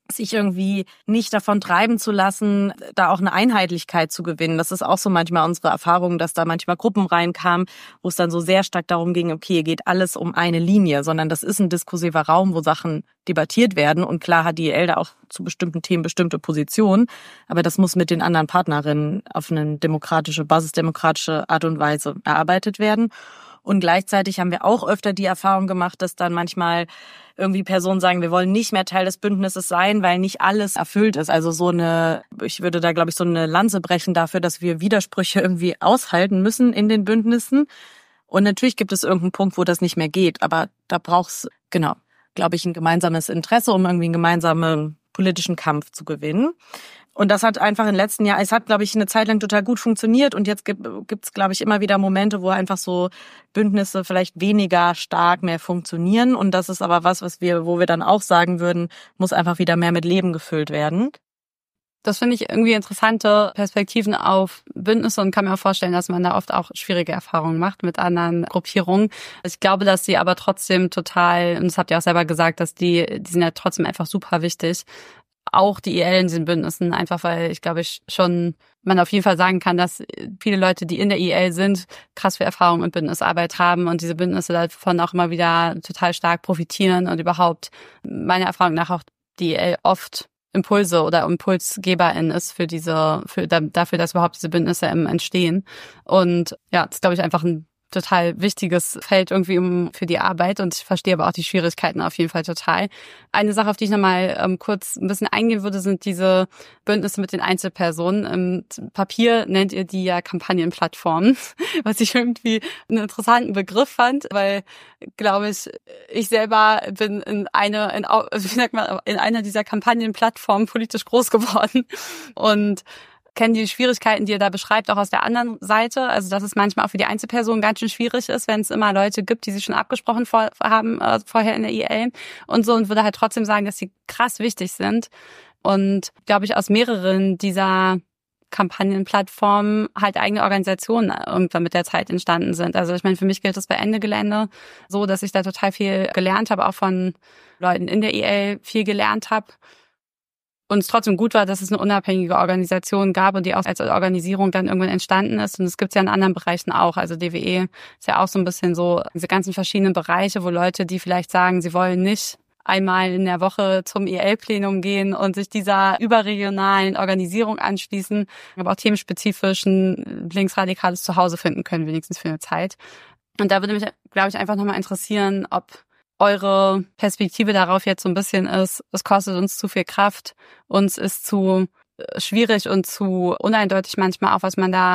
sich irgendwie nicht davon treiben zu lassen, da auch eine Einheitlichkeit zu gewinnen. Das ist auch so manchmal unsere Erfahrung, dass da manchmal Gruppen reinkamen, wo es dann so sehr stark darum ging, okay, hier geht alles um eine Linie, sondern das ist ein diskursiver Raum, wo Sachen debattiert werden. Und klar hat die IEL da auch zu bestimmten Themen bestimmte Positionen, aber das muss mit den anderen Partnerinnen auf eine basisdemokratische Art und Weise erarbeitet werden. Und gleichzeitig haben wir auch öfter die Erfahrung gemacht, dass dann manchmal irgendwie Personen sagen, wir wollen nicht mehr Teil des Bündnisses sein, weil nicht alles erfüllt ist. Also ich würde da, glaube ich, so eine Lanze brechen dafür, dass wir Widersprüche irgendwie aushalten müssen in den Bündnissen. Und natürlich gibt es irgendeinen Punkt, wo das nicht mehr geht. Aber da braucht's, glaube ich, ein gemeinsames Interesse, um irgendwie einen gemeinsamen politischen Kampf zu gewinnen. Und das hat einfach im letzten Jahr, es hat, glaube ich, eine Zeit lang total gut funktioniert. Und jetzt gibt's, glaube ich, immer wieder Momente, wo einfach so Bündnisse vielleicht weniger stark mehr funktionieren. Und das ist aber wo wir dann auch sagen würden, muss einfach wieder mehr mit Leben gefüllt werden. Das finde ich irgendwie interessante Perspektiven auf Bündnisse und kann mir auch vorstellen, dass man da oft auch schwierige Erfahrungen macht mit anderen Gruppierungen. Ich glaube, dass sie aber trotzdem total, und das habt ihr auch selber gesagt, dass die sind ja trotzdem einfach super wichtig. Auch die IEL in diesen Bündnissen, einfach weil ich glaube schon man auf jeden Fall sagen kann, dass viele Leute, die in der IEL sind, krass viel Erfahrung mit Bündnisarbeit haben und diese Bündnisse davon auch immer wieder total stark profitieren und überhaupt meiner Erfahrung nach auch die IEL oft Impulse oder ImpulsgeberIn ist dafür, dass überhaupt diese Bündnisse entstehen. Und ja, das ist, glaube ich, einfach ein total wichtiges Feld irgendwie für die Arbeit und ich verstehe aber auch die Schwierigkeiten auf jeden Fall total. Eine Sache, auf die ich nochmal kurz ein bisschen eingehen würde, sind diese Bündnisse mit den Einzelpersonen. Im Papier nennt ihr die ja Kampagnenplattformen, was ich irgendwie einen interessanten Begriff fand, weil, glaube ich selber bin in einer dieser Kampagnenplattformen politisch groß geworden und kenne die Schwierigkeiten, die ihr da beschreibt, auch aus der anderen Seite. Also dass es manchmal auch für die Einzelpersonen ganz schön schwierig ist, wenn es immer Leute gibt, die sich schon abgesprochen haben vorher in der IEL und so und würde halt trotzdem sagen, dass sie krass wichtig sind. Und glaube ich, aus mehreren dieser Kampagnenplattformen halt eigene Organisationen irgendwann mit der Zeit entstanden sind. Also ich meine, für mich gilt das bei Ende Gelände so, dass ich da total viel gelernt habe, auch von Leuten in der IEL viel gelernt habe. Und es trotzdem gut war, dass es eine unabhängige Organisation gab und die auch als Organisierung dann irgendwann entstanden ist. Und es gibt es ja in anderen Bereichen auch. Also DWE ist ja auch so ein bisschen so diese ganzen verschiedenen Bereiche, wo Leute, die vielleicht sagen, sie wollen nicht einmal in der Woche zum IEL-Plenum gehen und sich dieser überregionalen Organisierung anschließen, aber auch themenspezifischen linksradikales Zuhause finden können, wenigstens für eine Zeit. Und da würde mich, glaube ich, einfach nochmal interessieren, ob eure Perspektive darauf jetzt so ein bisschen ist, es kostet uns zu viel Kraft, uns ist zu schwierig und zu uneindeutig manchmal auch,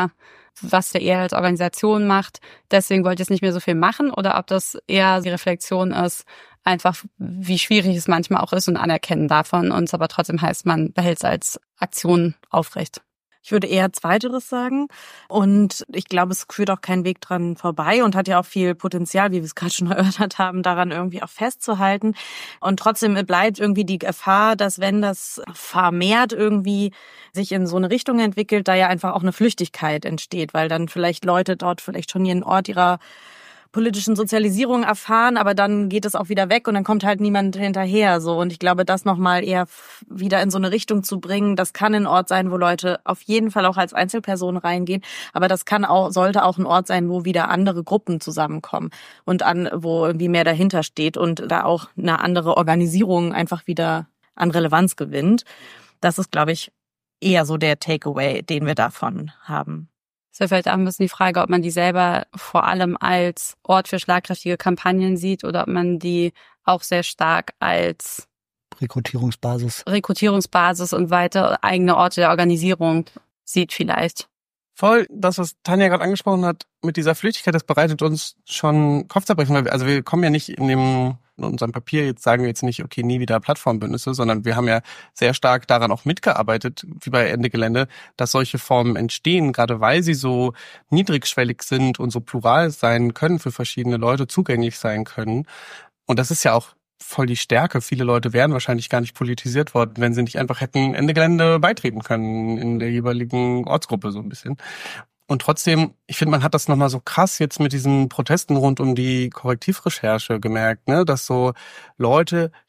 was der eher als Organisation macht. Deswegen wollt ihr jetzt nicht mehr so viel machen oder ob das eher die Reflexion ist, einfach wie schwierig es manchmal auch ist und Anerkennen davon und es aber trotzdem heißt, man behält es als Aktion aufrecht. Ich würde eher Zweiteres sagen. Und ich glaube, es führt auch kein Weg dran vorbei und hat ja auch viel Potenzial, wie wir es gerade schon erörtert haben, daran irgendwie auch festzuhalten. Und trotzdem bleibt irgendwie die Gefahr, dass wenn das vermehrt irgendwie sich in so eine Richtung entwickelt, da ja einfach auch eine Flüchtigkeit entsteht, weil dann vielleicht Leute dort vielleicht schon ihren Ort ihrer politischen Sozialisierung erfahren, aber dann geht es auch wieder weg und dann kommt halt niemand hinterher, so. Und ich glaube, das nochmal eher wieder in so eine Richtung zu bringen, das kann ein Ort sein, wo Leute auf jeden Fall auch als Einzelpersonen reingehen, aber das sollte auch ein Ort sein, wo wieder andere Gruppen zusammenkommen und wo irgendwie mehr dahinter steht und da auch eine andere Organisierung einfach wieder an Relevanz gewinnt. Das ist, glaube ich, eher so der Takeaway, den wir davon haben. Es ist vielleicht auch ein bisschen die Frage, ob man die selber vor allem als Ort für schlagkräftige Kampagnen sieht oder ob man die auch sehr stark als Rekrutierungsbasis und weitere eigene Orte der Organisierung sieht vielleicht. Voll, das, was Tanja gerade angesprochen hat, mit dieser Flüchtigkeit, das bereitet uns schon Kopfzerbrechen. Also wir kommen ja nicht in unserem Papier, jetzt sagen wir jetzt nicht, okay, nie wieder Plattformbündnisse, sondern wir haben ja sehr stark daran auch mitgearbeitet, wie bei Ende Gelände, dass solche Formen entstehen, gerade weil sie so niedrigschwellig sind und so plural sein können für verschiedene Leute, zugänglich sein können. Und das ist ja auch voll die Stärke. Viele Leute wären wahrscheinlich gar nicht politisiert worden, wenn sie nicht einfach hätten Ende Gelände beitreten können in der jeweiligen Ortsgruppe so ein bisschen. Und trotzdem, ich finde, man hat das nochmal so krass jetzt mit diesen Protesten rund um die Korrektivrecherche gemerkt, ne, dass so Leute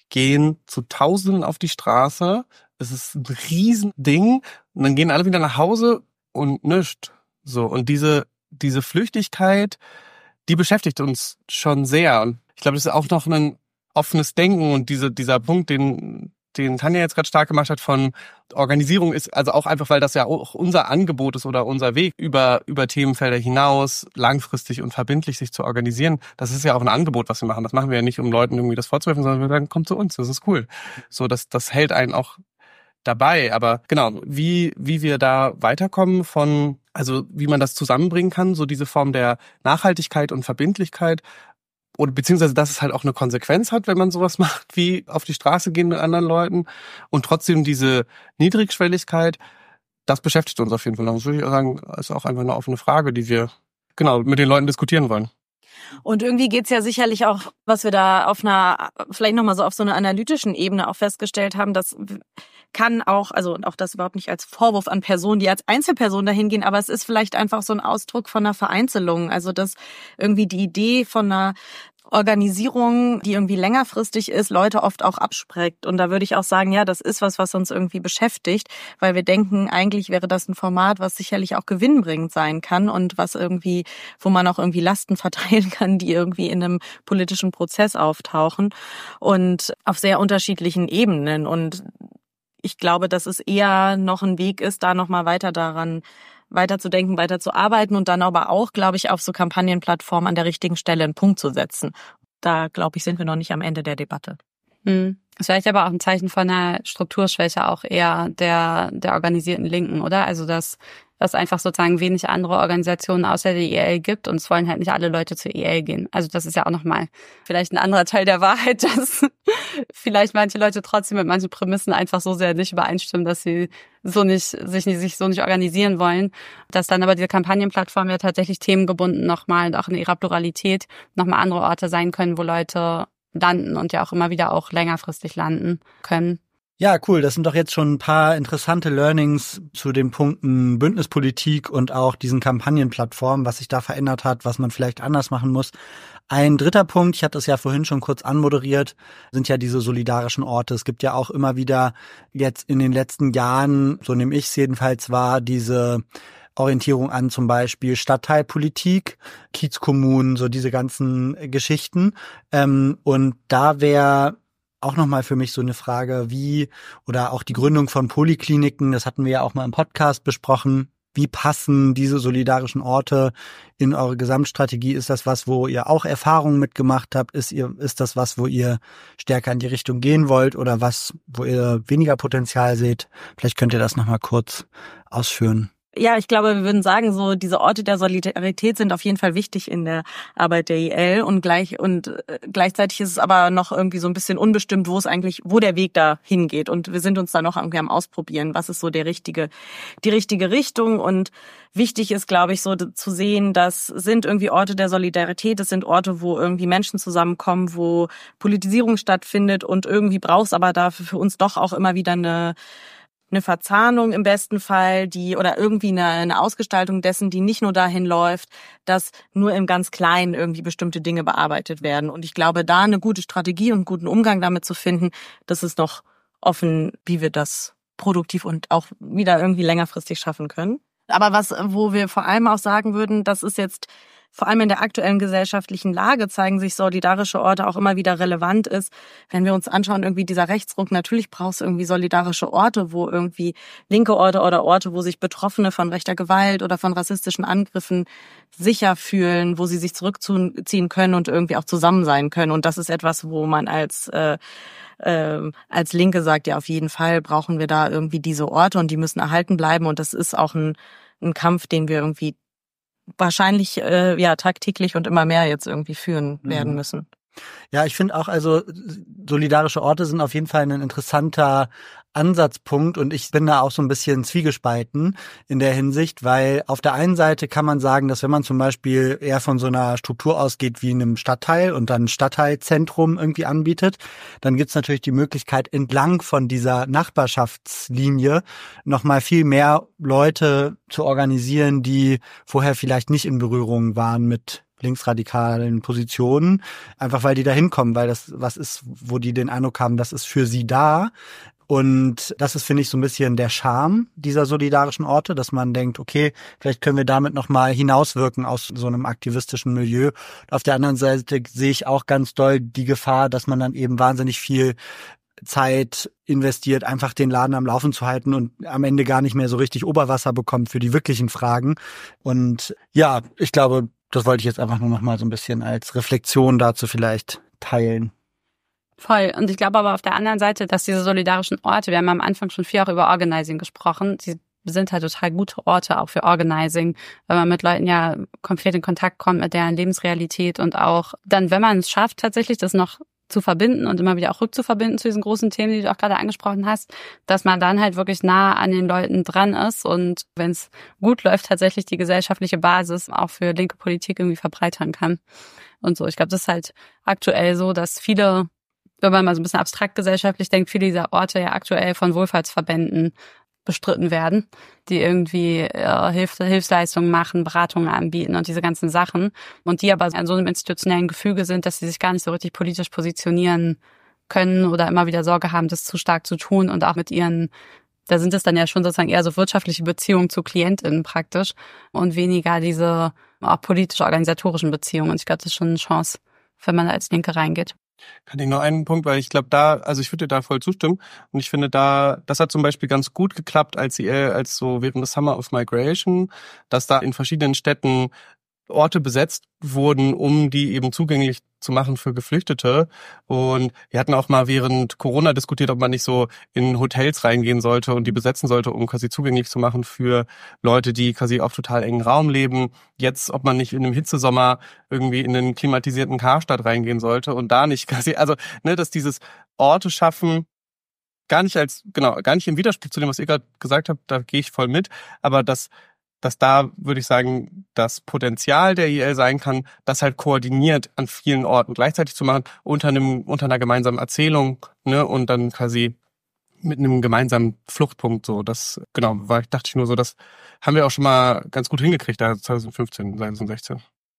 gehen zu Tausenden auf die Straße. Es ist ein Riesending. Und dann gehen alle wieder nach Hause und nischt. So. Und diese Flüchtigkeit, die beschäftigt uns schon sehr. Und ich glaube, das ist auch noch ein offenes Denken und dieser Punkt, den Tanja jetzt gerade stark gemacht hat von Organisierung ist, also auch einfach, weil das ja auch unser Angebot ist oder unser Weg über Themenfelder hinaus langfristig und verbindlich sich zu organisieren. Das ist ja auch ein Angebot, was wir machen. Das machen wir ja nicht, um Leuten irgendwie das vorzuwerfen, sondern wir sagen, kommt zu uns, das ist cool. So, das hält einen auch dabei. Aber genau, wie wir da weiterkommen also wie man das zusammenbringen kann, so diese Form der Nachhaltigkeit und Verbindlichkeit, oder beziehungsweise, dass es halt auch eine Konsequenz hat, wenn man sowas macht, wie auf die Straße gehen mit anderen Leuten und trotzdem diese Niedrigschwelligkeit, das beschäftigt uns auf jeden Fall. Das würde ich sagen, ist auch einfach eine offene Frage, die wir mit den Leuten diskutieren wollen. Und irgendwie geht's ja sicherlich auch, was wir da vielleicht nochmal so auf so einer analytischen Ebene auch festgestellt haben, das kann auch, also auch das überhaupt nicht als Vorwurf an Personen, die als Einzelperson dahin gehen, aber es ist vielleicht einfach so ein Ausdruck von einer Vereinzelung. Also dass irgendwie die Idee von einer Organisierung, die irgendwie längerfristig ist, Leute oft auch abschreckt. Und da würde ich auch sagen, ja, das ist was uns irgendwie beschäftigt, weil wir denken, eigentlich wäre das ein Format, was sicherlich auch gewinnbringend sein kann und was irgendwie, wo man auch irgendwie Lasten verteilen kann, die irgendwie in einem politischen Prozess auftauchen und auf sehr unterschiedlichen Ebenen. Und ich glaube, dass es eher noch ein Weg ist, da nochmal weiter zu denken, weiter zu arbeiten und dann aber auch, glaube ich, auf so Kampagnenplattformen an der richtigen Stelle einen Punkt zu setzen. Da, glaube ich, sind wir noch nicht am Ende der Debatte. Ist vielleicht aber auch ein Zeichen von einer Strukturschwäche auch eher der organisierten Linken, oder? Also dass einfach sozusagen wenig andere Organisationen außer der IEL gibt und es wollen halt nicht alle Leute zur IEL gehen. Also das ist ja auch nochmal vielleicht ein anderer Teil der Wahrheit, dass vielleicht manche Leute trotzdem mit manchen Prämissen einfach so sehr nicht übereinstimmen, dass sie sich so nicht organisieren wollen. Dass dann aber diese Kampagnenplattform ja tatsächlich themengebunden nochmal und auch in ihrer Pluralität nochmal andere Orte sein können, wo Leute landen und ja auch immer wieder auch längerfristig landen können. Ja, cool. Das sind doch jetzt schon ein paar interessante Learnings zu den Punkten Bündnispolitik und auch diesen Kampagnenplattformen, was sich da verändert hat, was man vielleicht anders machen muss. Ein dritter Punkt, ich hatte es ja vorhin schon kurz anmoderiert, sind ja diese solidarischen Orte. Es gibt ja auch immer wieder jetzt in den letzten Jahren, so nehme ich es jedenfalls wahr, diese Orientierung an zum Beispiel Stadtteilpolitik, Kiezkommunen, so diese ganzen Geschichten. Und da wäre auch nochmal für mich so eine Frage, oder auch die Gründung von Polikliniken, das hatten wir ja auch mal im Podcast besprochen, wie passen diese solidarischen Orte in eure Gesamtstrategie? Ist das was, wo ihr auch Erfahrungen mitgemacht habt? Ist das was, wo ihr stärker in die Richtung gehen wollt oder was, wo ihr weniger Potenzial seht? Vielleicht könnt ihr das nochmal kurz ausführen. Ja, ich glaube, wir würden sagen, so diese Orte der Solidarität sind auf jeden Fall wichtig in der Arbeit der IEL und gleichzeitig ist es aber noch irgendwie so ein bisschen unbestimmt, wo der Weg da hingeht und wir sind uns da noch irgendwie am Ausprobieren, was ist so die richtige Richtung und wichtig ist, glaube ich, so zu sehen, das sind irgendwie Orte der Solidarität, das sind Orte, wo irgendwie Menschen zusammenkommen, wo Politisierung stattfindet und irgendwie braucht es aber dafür für uns doch auch immer wieder eine Verzahnung im besten Fall, oder irgendwie eine Ausgestaltung dessen, die nicht nur dahin läuft, dass nur im ganz Kleinen irgendwie bestimmte Dinge bearbeitet werden. Und ich glaube, da eine gute Strategie und einen guten Umgang damit zu finden, das ist noch offen, wie wir das produktiv und auch wieder irgendwie längerfristig schaffen können. Aber wo wir vor allem auch sagen würden, das ist jetzt vor allem in der aktuellen gesellschaftlichen Lage zeigen sich solidarische Orte auch immer wieder relevant ist. Wenn wir uns anschauen, irgendwie dieser Rechtsruck, natürlich brauchst du irgendwie solidarische Orte, wo irgendwie linke Orte oder Orte, wo sich Betroffene von rechter Gewalt oder von rassistischen Angriffen sicher fühlen, wo sie sich zurückziehen können und irgendwie auch zusammen sein können. Und das ist etwas, wo man als Linke sagt, ja, auf jeden Fall brauchen wir da irgendwie diese Orte und die müssen erhalten bleiben. Und das ist auch ein Kampf, den wir irgendwie wahrscheinlich tagtäglich und immer mehr jetzt irgendwie führen werden müssen. Ja, ich finde auch, also solidarische Orte sind auf jeden Fall ein interessanter Ansatzpunkt und ich bin da auch so ein bisschen zwiegespalten in der Hinsicht, weil auf der einen Seite kann man sagen, dass wenn man zum Beispiel eher von so einer Struktur ausgeht wie in einem Stadtteil und dann ein Stadtteilzentrum irgendwie anbietet, dann gibt's natürlich die Möglichkeit, entlang von dieser Nachbarschaftslinie nochmal viel mehr Leute zu organisieren, die vorher vielleicht nicht in Berührung waren mit linksradikalen Positionen, einfach weil die da hinkommen, weil das was ist, wo die den Eindruck haben, das ist für sie da. Und das ist, finde ich, so ein bisschen der Charme dieser solidarischen Orte, dass man denkt, okay, vielleicht können wir damit nochmal hinauswirken aus so einem aktivistischen Milieu. Auf der anderen Seite sehe ich auch ganz doll die Gefahr, dass man dann eben wahnsinnig viel Zeit investiert, einfach den Laden am Laufen zu halten und am Ende gar nicht mehr so richtig Oberwasser bekommt für die wirklichen Fragen. Und ja, ich glaube, das wollte ich jetzt einfach nur nochmal so ein bisschen als Reflexion dazu vielleicht teilen. Voll. Und ich glaube aber auf der anderen Seite, dass diese solidarischen Orte, wir haben am Anfang schon viel auch über Organizing gesprochen, die sind halt total gute Orte auch für Organizing, weil man mit Leuten ja konkret in Kontakt kommt mit deren Lebensrealität und auch dann, wenn man es schafft, tatsächlich das noch zu verbinden und immer wieder auch rückzuverbinden zu diesen großen Themen, die du auch gerade angesprochen hast, dass man dann halt wirklich nah an den Leuten dran ist und wenn es gut läuft, tatsächlich die gesellschaftliche Basis auch für linke Politik irgendwie verbreitern kann und so. Ich glaube, das ist halt aktuell so, dass viele, wenn man mal so ein bisschen abstrakt gesellschaftlich denkt, viele dieser Orte ja aktuell von Wohlfahrtsverbänden bestritten werden, die irgendwie Hilfsleistungen machen, Beratungen anbieten und diese ganzen Sachen und die aber an so einem institutionellen Gefüge sind, dass sie sich gar nicht so richtig politisch positionieren können oder immer wieder Sorge haben, das zu stark zu tun und auch mit ihren, da sind es dann ja schon sozusagen eher so wirtschaftliche Beziehungen zu KlientInnen praktisch und weniger diese auch politisch-organisatorischen Beziehungen und ich glaube, das ist schon eine Chance, wenn man da als Linke reingeht. Kann ich noch einen Punkt, weil ich glaube ich würde dir da voll zustimmen und ich finde das hat zum Beispiel ganz gut geklappt als so während des Summer of Migration, dass da in verschiedenen Städten Orte besetzt wurden, um die eben zugänglich zu machen für Geflüchtete. Und wir hatten auch mal während Corona diskutiert, ob man nicht so in Hotels reingehen sollte und die besetzen sollte, um quasi zugänglich zu machen für Leute, die quasi auf total engen Raum leben. Jetzt, ob man nicht in einem Hitzesommer irgendwie in einen klimatisierten Karstadt reingehen sollte und da nicht quasi, also, dass dieses Orte schaffen, gar nicht im Widerspruch zu dem, was ihr gerade gesagt habt, da gehe ich voll mit, aber dass da, würde ich sagen, das Potenzial der IL sein kann, das halt koordiniert an vielen Orten gleichzeitig zu machen, unter einer gemeinsamen Erzählung, und dann quasi mit einem gemeinsamen Fluchtpunkt, so. Das, dachte ich nur so, das haben wir auch schon mal ganz gut hingekriegt, da 2015, 2016.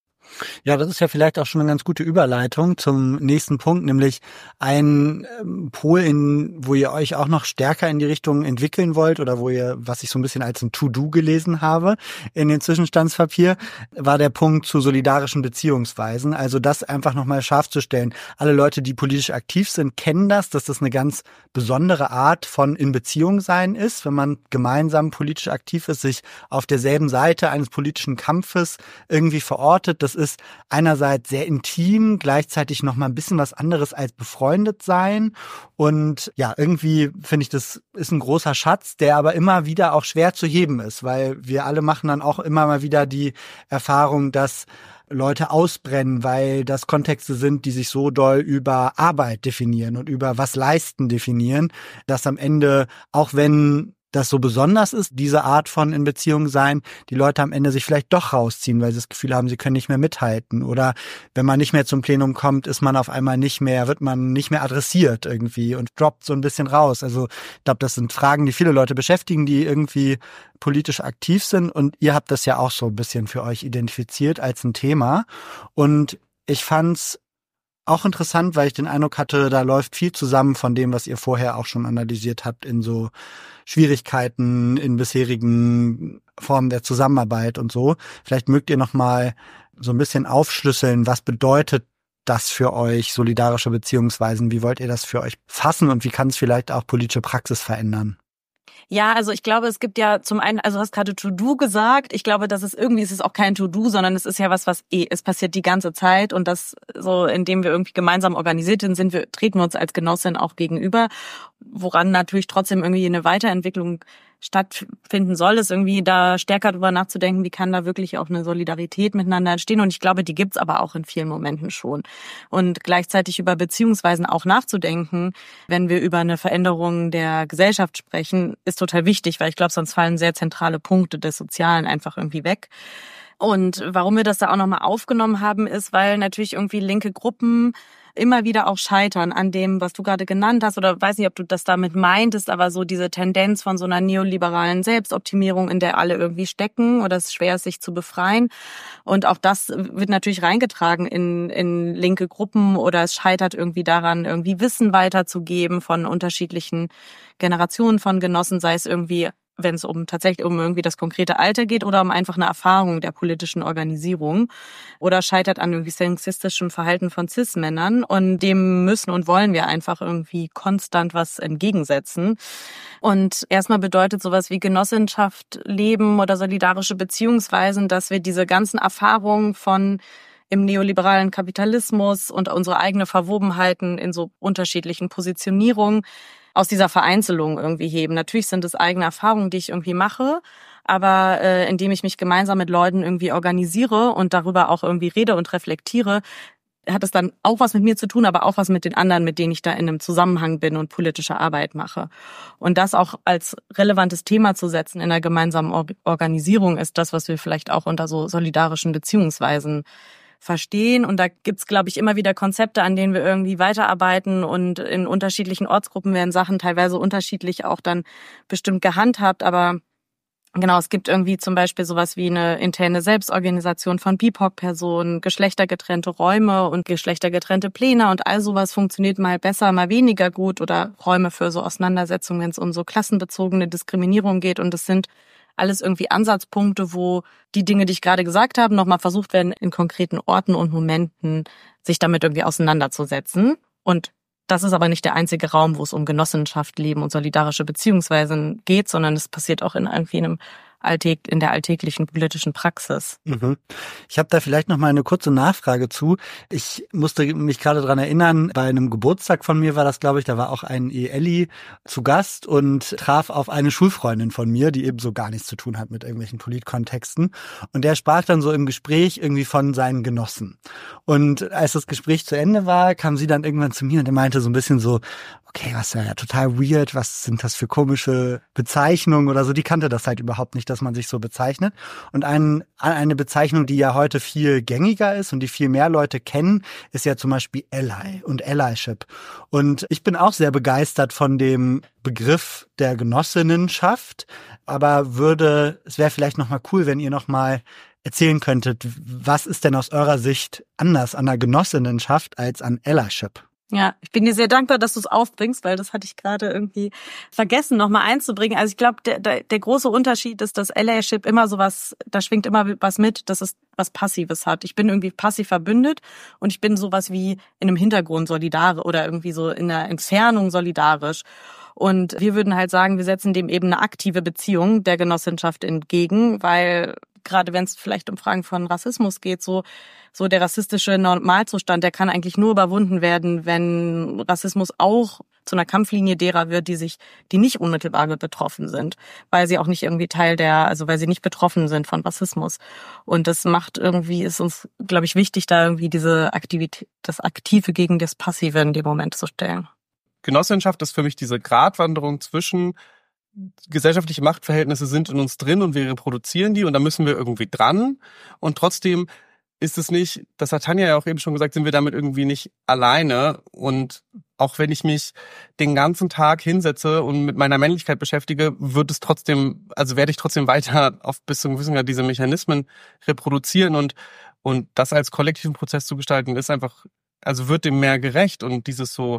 Ja, das ist ja vielleicht auch schon eine ganz gute Überleitung zum nächsten Punkt, nämlich ein Pol, wo ihr euch auch noch stärker in die Richtung entwickeln wollt oder was ich so ein bisschen als ein To-Do gelesen habe in den Zwischenstandspapier, war der Punkt zu solidarischen Beziehungsweisen. Also das einfach nochmal scharf zu stellen. Alle Leute, die politisch aktiv sind, kennen dass das eine ganz besondere Art von in Beziehung sein ist, wenn man gemeinsam politisch aktiv ist, sich auf derselben Seite eines politischen Kampfes irgendwie verortet. Das ist einerseits sehr intim, gleichzeitig noch mal ein bisschen was anderes als befreundet sein. Und ja, irgendwie finde ich, das ist ein großer Schatz, der aber immer wieder auch schwer zu heben ist, weil wir alle machen dann auch immer mal wieder die Erfahrung, dass Leute ausbrennen, weil das Kontexte sind, die sich so doll über Arbeit definieren und über was leisten definieren, dass am Ende, auch wenn das so besonders ist, diese Art von in Beziehung sein, die Leute am Ende sich vielleicht doch rausziehen, weil sie das Gefühl haben, sie können nicht mehr mithalten. Oder wenn man nicht mehr zum Plenum kommt, wird man nicht mehr adressiert irgendwie und droppt so ein bisschen raus. Also ich glaube, das sind Fragen, die viele Leute beschäftigen, die irgendwie politisch aktiv sind. Und ihr habt das ja auch so ein bisschen für euch identifiziert als ein Thema. Und ich fand's auch interessant, weil ich den Eindruck hatte, da läuft viel zusammen von dem, was ihr vorher auch schon analysiert habt in so Schwierigkeiten in bisherigen Formen der Zusammenarbeit und so. Vielleicht mögt ihr noch mal so ein bisschen aufschlüsseln, was bedeutet das für euch, solidarische Beziehungsweisen? Wie wollt ihr das für euch fassen und wie kann es vielleicht auch politische Praxis verändern? Ja, also ich glaube, es gibt ja zum einen, also du hast gerade To-Do gesagt. Ich glaube, es ist auch kein To-Do, sondern es ist ja was es passiert die ganze Zeit und das so, indem wir irgendwie gemeinsam organisiert sind, treten wir uns als Genossin auch gegenüber, woran natürlich trotzdem irgendwie eine Weiterentwicklung stattfinden soll, ist irgendwie da stärker drüber nachzudenken, wie kann da wirklich auch eine Solidarität miteinander entstehen. Und ich glaube, die gibt's aber auch in vielen Momenten schon. Und gleichzeitig über Beziehungsweisen auch nachzudenken, wenn wir über eine Veränderung der Gesellschaft sprechen, ist total wichtig, weil ich glaube, sonst fallen sehr zentrale Punkte des Sozialen einfach irgendwie weg. Und warum wir das da auch nochmal aufgenommen haben, ist, weil natürlich irgendwie linke Gruppen immer wieder auch scheitern an dem, was du gerade genannt hast, oder weiß nicht, ob du das damit meintest, aber so diese Tendenz von so einer neoliberalen Selbstoptimierung, in der alle irgendwie stecken oder es schwer ist, sich zu befreien. Und auch das wird natürlich reingetragen in linke Gruppen, oder es scheitert irgendwie daran, irgendwie Wissen weiterzugeben von unterschiedlichen Generationen von Genossen, sei es irgendwie, wenn es tatsächlich um irgendwie das konkrete Alter geht oder um einfach eine Erfahrung der politischen Organisierung, oder scheitert an irgendwie sexistischem Verhalten von Cis-Männern, und dem müssen und wollen wir einfach irgendwie konstant was entgegensetzen. Und erstmal bedeutet sowas wie Genossenschaft leben oder solidarische Beziehungsweisen, dass wir diese ganzen Erfahrungen von im neoliberalen Kapitalismus und unsere eigene Verwobenheiten in so unterschiedlichen Positionierungen aus dieser Vereinzelung irgendwie heben. Natürlich sind es eigene Erfahrungen, die ich irgendwie mache, aber indem ich mich gemeinsam mit Leuten irgendwie organisiere und darüber auch irgendwie rede und reflektiere, hat es dann auch was mit mir zu tun, aber auch was mit den anderen, mit denen ich da in einem Zusammenhang bin und politische Arbeit mache. Und das auch als relevantes Thema zu setzen in einer gemeinsamen Organisierung ist das, was wir vielleicht auch unter so solidarischen Beziehungsweisen verstehen. Und da gibt's, glaube ich, immer wieder Konzepte, an denen wir irgendwie weiterarbeiten, und in unterschiedlichen Ortsgruppen werden Sachen teilweise unterschiedlich auch dann bestimmt gehandhabt. Aber genau, es gibt irgendwie zum Beispiel sowas wie eine interne Selbstorganisation von BIPOC-Personen, geschlechtergetrennte Räume und geschlechtergetrennte Pläne, und all sowas funktioniert mal besser, mal weniger gut, oder Räume für so Auseinandersetzungen, wenn es um so klassenbezogene Diskriminierung geht. Und das sind alles irgendwie Ansatzpunkte, wo die Dinge, die ich gerade gesagt habe, nochmal versucht werden, in konkreten Orten und Momenten sich damit irgendwie auseinanderzusetzen. Und das ist aber nicht der einzige Raum, wo es um Genossenschaft, Leben und solidarische Beziehungsweisen geht, sondern es passiert auch in irgendwie in der alltäglichen politischen Praxis. Mhm. Ich habe da vielleicht noch mal eine kurze Nachfrage zu. Ich musste mich gerade dran erinnern, bei einem Geburtstag von mir war das, glaube ich, da war auch ein ELi zu Gast und traf auf eine Schulfreundin von mir, die eben so gar nichts zu tun hat mit irgendwelchen Politkontexten. Und der sprach dann so im Gespräch irgendwie von seinen Genossen. Und als das Gespräch zu Ende war, kam sie dann irgendwann zu mir und er meinte so ein bisschen so, okay, was ja total weird, was sind das für komische Bezeichnungen oder so, die kannte das halt überhaupt nicht, dass man sich so bezeichnet. Und eine Bezeichnung, die ja heute viel gängiger ist und die viel mehr Leute kennen, ist ja zum Beispiel Ally und Allyship. Und ich bin auch sehr begeistert von dem Begriff der Genossinnenschaft, aber es wäre vielleicht nochmal cool, wenn ihr nochmal erzählen könntet, was ist denn aus eurer Sicht anders an der Genossinnenschaft als an Allyship? Ja, ich bin dir sehr dankbar, dass du es aufbringst, weil das hatte ich gerade irgendwie vergessen, nochmal einzubringen. Also ich glaube, der große Unterschied ist, dass Allyship immer sowas, da schwingt immer was mit, dass es was Passives hat. Ich bin irgendwie passiv verbündet und ich bin sowas wie in einem Hintergrund solidarisch oder irgendwie so in der Entfernung solidarisch. Und wir würden halt sagen, wir setzen dem eben eine aktive Beziehung der Genossenschaft entgegen, weil gerade wenn es vielleicht um Fragen von Rassismus geht, so der rassistische Normalzustand, der kann eigentlich nur überwunden werden, wenn Rassismus auch zu einer Kampflinie derer wird, die nicht unmittelbar betroffen sind, weil sie auch nicht irgendwie weil sie nicht betroffen sind von Rassismus. Und das ist uns, glaube ich, wichtig, da irgendwie diese Aktivität, das Aktive gegen das Passive in dem Moment zu stellen. Genossenschaft ist für mich diese Gratwanderung zwischen gesellschaftliche Machtverhältnisse sind in uns drin und wir reproduzieren die und da müssen wir irgendwie dran. Und trotzdem ist es nicht, das hat Tanja ja auch eben schon gesagt, sind wir damit irgendwie nicht alleine. Und auch wenn ich mich den ganzen Tag hinsetze und mit meiner Männlichkeit beschäftige, werde ich trotzdem weiter bis zu einem gewissen Grad diese Mechanismen reproduzieren und das als kollektiven Prozess zu gestalten, ist einfach, also wird dem mehr gerecht und dieses so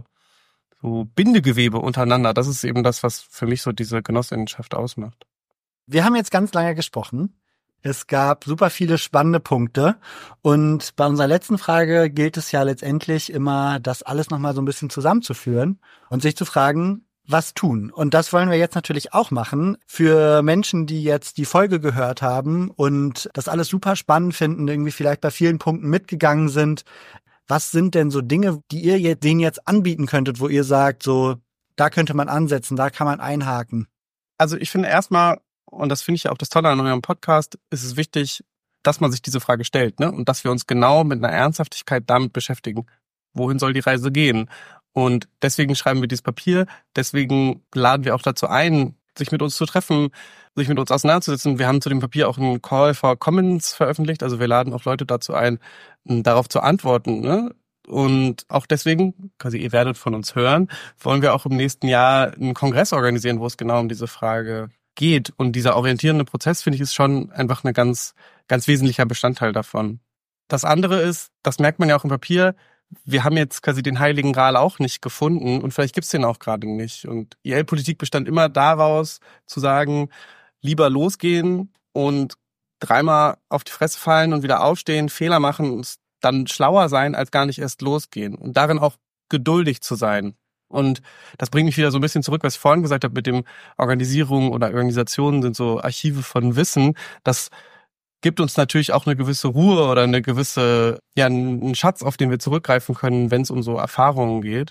Bindegewebe untereinander, das ist eben das, was für mich so diese Genossenschaft ausmacht. Wir haben jetzt ganz lange gesprochen. Es gab super viele spannende Punkte und bei unserer letzten Frage gilt es ja letztendlich immer, das alles nochmal so ein bisschen zusammenzuführen und sich zu fragen, was tun? Und das wollen wir jetzt natürlich auch machen für Menschen, die jetzt die Folge gehört haben und das alles super spannend finden, irgendwie vielleicht bei vielen Punkten mitgegangen sind. Was sind denn so Dinge, die ihr denen jetzt anbieten könntet, wo ihr sagt, so, da könnte man ansetzen, da kann man einhaken? Also ich finde erstmal, und das finde ich ja auch das Tolle an eurem Podcast, ist es wichtig, dass man sich diese Frage stellt, ne? Und dass wir uns genau mit einer Ernsthaftigkeit damit beschäftigen. Wohin soll die Reise gehen? Und deswegen schreiben wir dieses Papier, deswegen laden wir auch dazu ein, sich mit uns zu treffen, sich mit uns auseinanderzusetzen. Wir haben zu dem Papier auch einen Call for Comments veröffentlicht. Also wir laden auch Leute dazu ein, darauf zu antworten, ne? Und auch deswegen, quasi ihr werdet von uns hören, wollen wir auch im nächsten Jahr einen Kongress organisieren, wo es genau um diese Frage geht. Und dieser orientierende Prozess, finde ich, ist schon einfach ein ganz, ganz wesentlicher Bestandteil davon. Das andere ist, das merkt man ja auch im Papier, wir haben jetzt quasi den Heiligen Gral auch nicht gefunden und vielleicht gibt's den auch gerade nicht. Und IL-Politik bestand immer daraus, zu sagen, lieber losgehen und dreimal auf die Fresse fallen und wieder aufstehen, Fehler machen und dann schlauer sein, als gar nicht erst losgehen. Und darin auch geduldig zu sein. Und das bringt mich wieder so ein bisschen zurück, was ich vorhin gesagt habe, mit dem Organisierung oder Organisationen sind so Archive von Wissen. Das gibt uns natürlich auch eine gewisse Ruhe oder eine gewisse, ja, einen Schatz, auf den wir zurückgreifen können, wenn es um so Erfahrungen geht.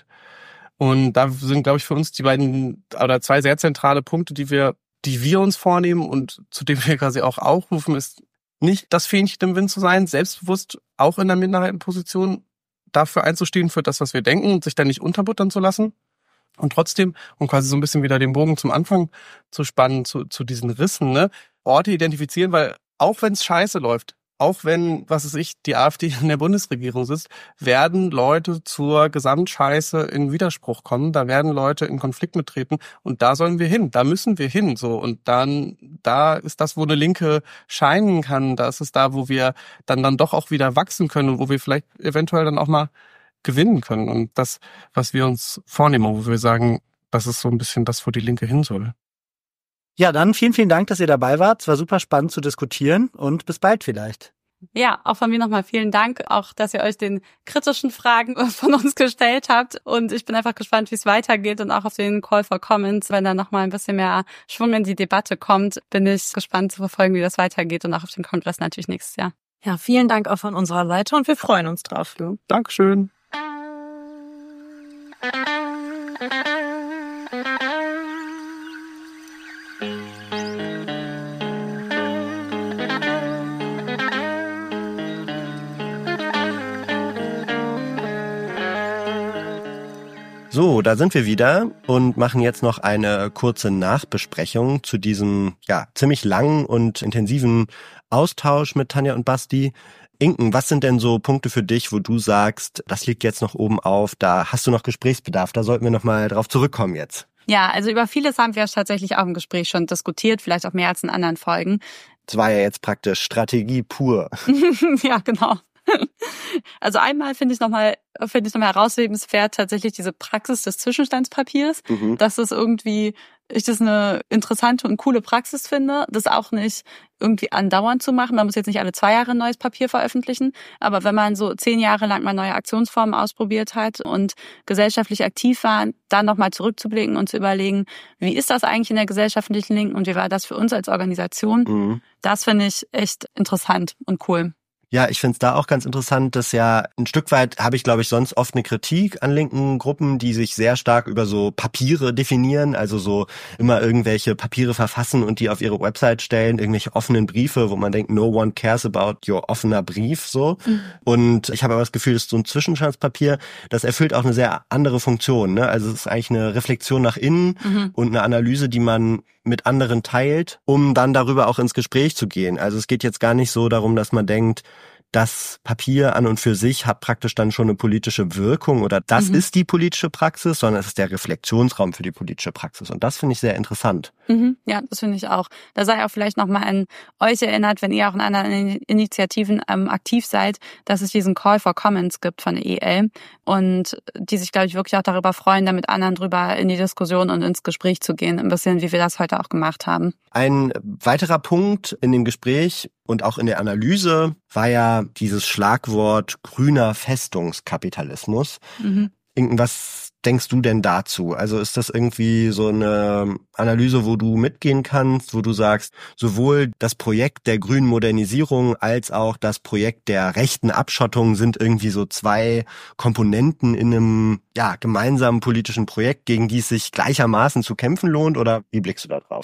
Und da sind, glaube ich, für uns die beiden oder zwei sehr zentrale Punkte, die wir uns vornehmen und zu denen wir quasi auch aufrufen, ist nicht das Fähnchen im Wind zu sein, selbstbewusst auch in der Minderheitenposition dafür einzustehen, für das, was wir denken und sich da nicht unterbuttern zu lassen. Und trotzdem, um quasi so ein bisschen wieder den Bogen zum Anfang zu spannen, zu diesen Rissen, ne, Orte identifizieren, weil auch wenn es scheiße läuft, auch wenn, was weiß ich, die AfD in der Bundesregierung sitzt, werden Leute zur Gesamtscheiße in Widerspruch kommen, da werden Leute in Konflikt mittreten und da sollen wir hin, da müssen wir hin, so. Und dann, da ist das, wo eine Linke scheinen kann, da ist es da, wo wir dann doch auch wieder wachsen können und wo wir vielleicht eventuell dann auch mal gewinnen können. Und das, was wir uns vornehmen, wo wir sagen, das ist so ein bisschen das, wo die Linke hin soll. Ja, dann vielen, vielen Dank, dass ihr dabei wart. Es war super spannend zu diskutieren und bis bald vielleicht. Ja, auch von mir nochmal vielen Dank, auch dass ihr euch den kritischen Fragen von uns gestellt habt. Und ich bin einfach gespannt, wie es weitergeht und auch auf den Call for Comments. Wenn da nochmal ein bisschen mehr Schwung in die Debatte kommt, bin ich gespannt zu verfolgen, wie das weitergeht und auch auf den Kongress natürlich nächstes Jahr. Ja, vielen Dank auch von unserer Seite und wir freuen uns drauf. Dankeschön. So, da sind wir wieder und machen jetzt noch eine kurze Nachbesprechung zu diesem ziemlich langen und intensiven Austausch mit Tanja und Basti. Inken, was sind denn so Punkte für dich, wo du sagst, das liegt jetzt noch oben auf, da hast du noch Gesprächsbedarf, da sollten wir noch mal drauf zurückkommen jetzt? Ja, also über vieles haben wir tatsächlich auch im Gespräch schon diskutiert, vielleicht auch mehr als in anderen Folgen. Das war ja jetzt praktisch Strategie pur. Ja, genau. Also einmal finde ich nochmal heraushebenswert tatsächlich diese Praxis des Zwischenstandspapiers, dass es irgendwie, ich das eine interessante und coole Praxis finde, das auch nicht irgendwie andauernd zu machen. Man muss jetzt nicht alle 2 Jahre ein neues Papier veröffentlichen, aber wenn man so 10 Jahre lang mal neue Aktionsformen ausprobiert hat und gesellschaftlich aktiv war, dann nochmal zurückzublicken und zu überlegen, wie ist das eigentlich in der gesellschaftlichen Linken und wie war das für uns als Organisation? Das finde ich echt interessant und cool. Ja, ich finde es da auch ganz interessant, dass ja ein Stück weit habe ich, glaube ich, sonst oft eine Kritik an linken Gruppen, die sich sehr stark über so Papiere definieren, also so immer irgendwelche Papiere verfassen und die auf ihre Website stellen, irgendwelche offenen Briefe, wo man denkt, no one cares about your offener Brief, so. Und ich habe aber das Gefühl, dass so ein Zwischenstandspapier, das erfüllt auch eine sehr andere Funktion, ne? Also es ist eigentlich eine Reflexion nach innen und eine Analyse, die man mit anderen teilt, um dann darüber auch ins Gespräch zu gehen. Also es geht jetzt gar nicht so darum, dass man denkt, das Papier an und für sich hat praktisch dann schon eine politische Wirkung oder das ist die politische Praxis, sondern es ist der Reflexionsraum für die politische Praxis. Und das finde ich sehr interessant. Ja, das finde ich auch. Da sei auch vielleicht nochmal an euch erinnert, wenn ihr auch in anderen Initiativen aktiv seid, dass es diesen Call for Comments gibt von der IL und die sich, glaube ich, wirklich auch darüber freuen, da mit anderen drüber in die Diskussion und ins Gespräch zu gehen, ein bisschen wie wir das heute auch gemacht haben. Ein weiterer Punkt in dem Gespräch und auch in der Analyse war ja dieses Schlagwort grüner Festungskapitalismus. Inken, was denkst du denn dazu? Also ist das irgendwie so eine Analyse, wo du mitgehen kannst, wo du sagst, sowohl das Projekt der grünen Modernisierung als auch das Projekt der rechten Abschottung sind irgendwie so 2 Komponenten in einem gemeinsamen politischen Projekt, gegen die es sich gleichermaßen zu kämpfen lohnt? Oder wie blickst du da drauf?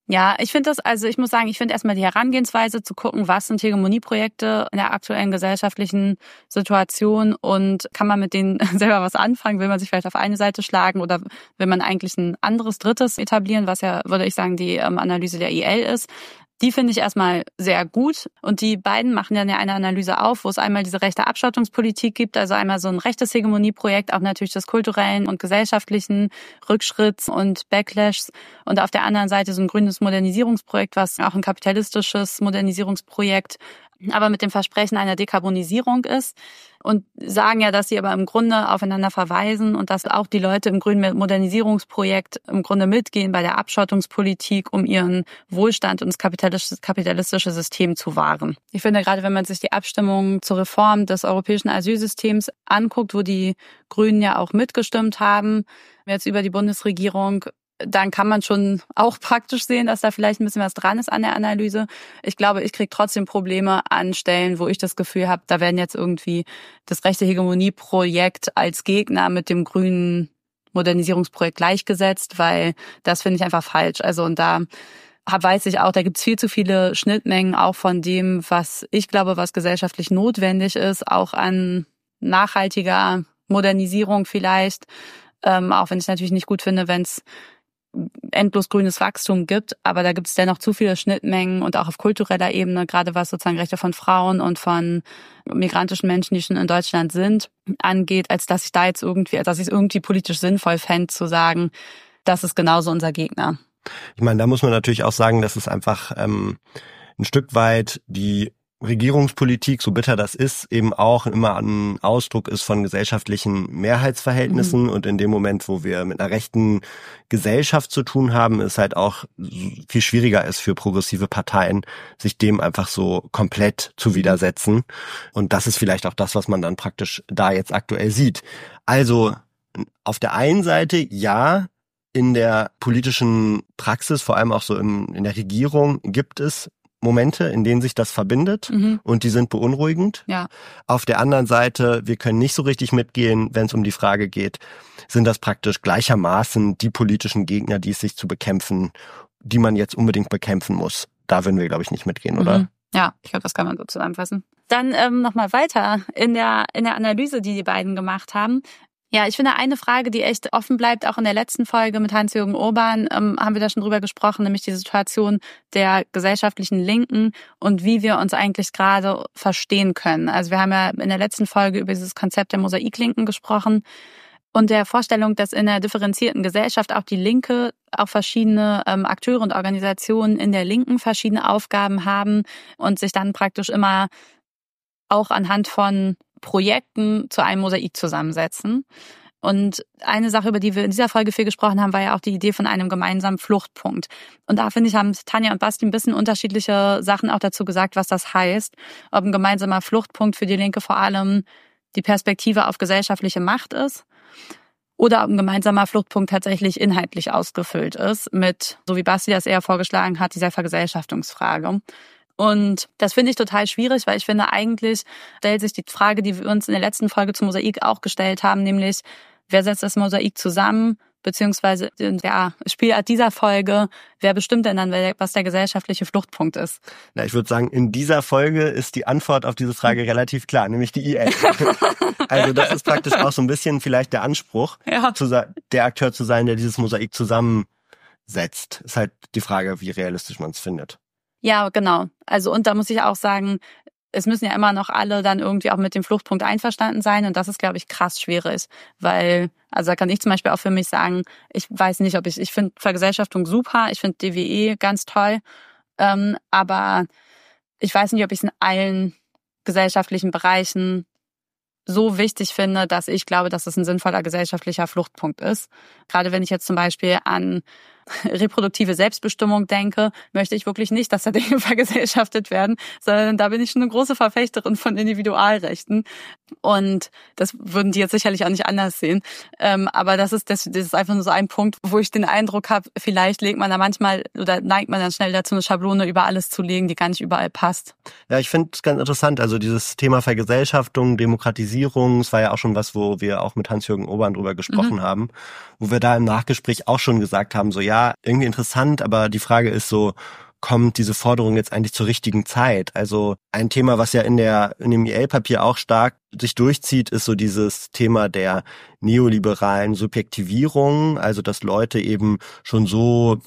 Ja, ich finde ich muss sagen, ich finde erstmal die Herangehensweise zu gucken, was sind Hegemonieprojekte in der aktuellen gesellschaftlichen Situation und kann man mit denen selber was anfangen, will man sich vielleicht auf eine Seite schlagen oder will man eigentlich ein anderes, drittes etablieren, was ja, würde ich sagen, die Analyse der IEL ist. Die finde ich erstmal sehr gut und die beiden machen dann ja eine Analyse auf, wo es einmal diese rechte Abschottungspolitik gibt, also einmal so ein rechtes Hegemonieprojekt, auch natürlich des kulturellen und gesellschaftlichen Rückschritts und Backlashs und auf der anderen Seite so ein grünes Modernisierungsprojekt, was auch ein kapitalistisches Modernisierungsprojekt, aber mit dem Versprechen einer Dekarbonisierung ist und sagen ja, dass sie aber im Grunde aufeinander verweisen und dass auch die Leute im grünen Modernisierungsprojekt im Grunde mitgehen bei der Abschottungspolitik, um ihren Wohlstand und das kapitalistische System zu wahren. Ich finde, gerade wenn man sich die Abstimmung zur Reform des europäischen Asylsystems anguckt, wo die Grünen ja auch mitgestimmt haben, jetzt über die Bundesregierung, dann kann man schon auch praktisch sehen, dass da vielleicht ein bisschen was dran ist an der Analyse. Ich glaube, ich kriege trotzdem Probleme an Stellen, wo ich das Gefühl habe, da werden jetzt irgendwie das rechte Hegemonieprojekt als Gegner mit dem grünen Modernisierungsprojekt gleichgesetzt, weil das finde ich einfach falsch. Also und da weiß ich auch, da gibt es viel zu viele Schnittmengen auch von dem, was ich glaube, was gesellschaftlich notwendig ist, auch an nachhaltiger Modernisierung vielleicht, auch wenn ich natürlich nicht gut finde, wenn es endlos grünes Wachstum gibt, aber da gibt es dennoch zu viele Schnittmengen und auch auf kultureller Ebene, gerade was sozusagen Rechte von Frauen und von migrantischen Menschen, die schon in Deutschland sind, angeht, als dass ich da jetzt irgendwie, dass ich es irgendwie politisch sinnvoll fände, zu sagen, das ist genauso unser Gegner. Ich meine, da muss man natürlich auch sagen, dass es einfach ein Stück weit die Regierungspolitik, so bitter das ist, eben auch immer ein Ausdruck ist von gesellschaftlichen Mehrheitsverhältnissen. Und in dem Moment, wo wir mit einer rechten Gesellschaft zu tun haben, ist halt auch viel schwieriger ist für progressive Parteien, sich dem einfach so komplett zu widersetzen. Und das ist vielleicht auch das, was man dann praktisch da jetzt aktuell sieht. Also auf der einen Seite, ja, in der politischen Praxis, vor allem auch so in der Regierung, gibt es Momente, in denen sich das verbindet und die sind beunruhigend. Ja. Auf der anderen Seite, wir können nicht so richtig mitgehen, wenn es um die Frage geht, sind das praktisch gleichermaßen die politischen Gegner, die es sich zu bekämpfen, die man jetzt unbedingt bekämpfen muss. Da würden wir, glaube ich, nicht mitgehen, oder? Ja, ich glaube, das kann man so zusammenfassen. Dann nochmal weiter in der Analyse, die beiden gemacht haben. Ja, ich finde eine Frage, die echt offen bleibt, auch in der letzten Folge mit Hans-Jürgen Urban, haben wir da schon drüber gesprochen, nämlich die Situation der gesellschaftlichen Linken und wie wir uns eigentlich gerade verstehen können. Also wir haben ja in der letzten Folge über dieses Konzept der Mosaiklinken gesprochen und der Vorstellung, dass in einer differenzierten Gesellschaft auch die Linke, auch verschiedene Akteure und Organisationen in der Linken verschiedene Aufgaben haben und sich dann praktisch immer auch anhand von Projekten zu einem Mosaik zusammensetzen. Und eine Sache, über die wir in dieser Folge viel gesprochen haben, war ja auch die Idee von einem gemeinsamen Fluchtpunkt. Und da, finde ich, haben Tanja und Basti ein bisschen unterschiedliche Sachen auch dazu gesagt, was das heißt. Ob ein gemeinsamer Fluchtpunkt für die Linke vor allem die Perspektive auf gesellschaftliche Macht ist oder ob ein gemeinsamer Fluchtpunkt tatsächlich inhaltlich ausgefüllt ist mit, so wie Basti das eher vorgeschlagen hat, dieser Vergesellschaftungsfrage. Und das finde ich total schwierig, weil ich finde, eigentlich stellt sich die Frage, die wir uns in der letzten Folge zum Mosaik auch gestellt haben, nämlich, wer setzt das Mosaik zusammen, beziehungsweise der Spielart dieser Folge, wer bestimmt denn dann, was der gesellschaftliche Fluchtpunkt ist? Na, ich würde sagen, in dieser Folge ist die Antwort auf diese Frage relativ klar, nämlich die IEL. Also das ist praktisch auch so ein bisschen vielleicht der Anspruch, ja, der Akteur zu sein, der dieses Mosaik zusammensetzt. Ist halt die Frage, wie realistisch man es findet. Ja, genau. Also und da muss ich auch sagen, es müssen ja immer noch alle dann irgendwie auch mit dem Fluchtpunkt einverstanden sein und das ist, glaube ich, krass schwierig, weil, also da kann ich zum Beispiel auch für mich sagen, ich weiß nicht, ob ich finde Vergesellschaftung super, ich finde DWE ganz toll, aber ich weiß nicht, ob ich es in allen gesellschaftlichen Bereichen so wichtig finde, dass ich glaube, dass es ein sinnvoller gesellschaftlicher Fluchtpunkt ist. Gerade wenn ich jetzt zum Beispiel an reproduktive Selbstbestimmung denke, möchte ich wirklich nicht, dass da Dinge vergesellschaftet werden, sondern da bin ich schon eine große Verfechterin von Individualrechten. Und das würden die jetzt sicherlich auch nicht anders sehen. Aber das ist einfach nur so ein Punkt, wo ich den Eindruck habe, vielleicht legt man da manchmal oder neigt man dann schnell dazu, eine Schablone über alles zu legen, die gar nicht überall passt. Ja, ich finde es ganz interessant. Also dieses Thema Vergesellschaftung, Demokratisierung, es war ja auch schon was, wo wir auch mit Hans-Jürgen Urban drüber gesprochen haben, wo wir da im Nachgespräch auch schon gesagt haben, so ja, ja, irgendwie interessant, aber die Frage ist so, kommt diese Forderung jetzt eigentlich zur richtigen Zeit? Also ein Thema, was ja in dem IEL-Papier auch stark sich durchzieht, ist so dieses Thema der neoliberalen Subjektivierung, also dass Leute eben schon so,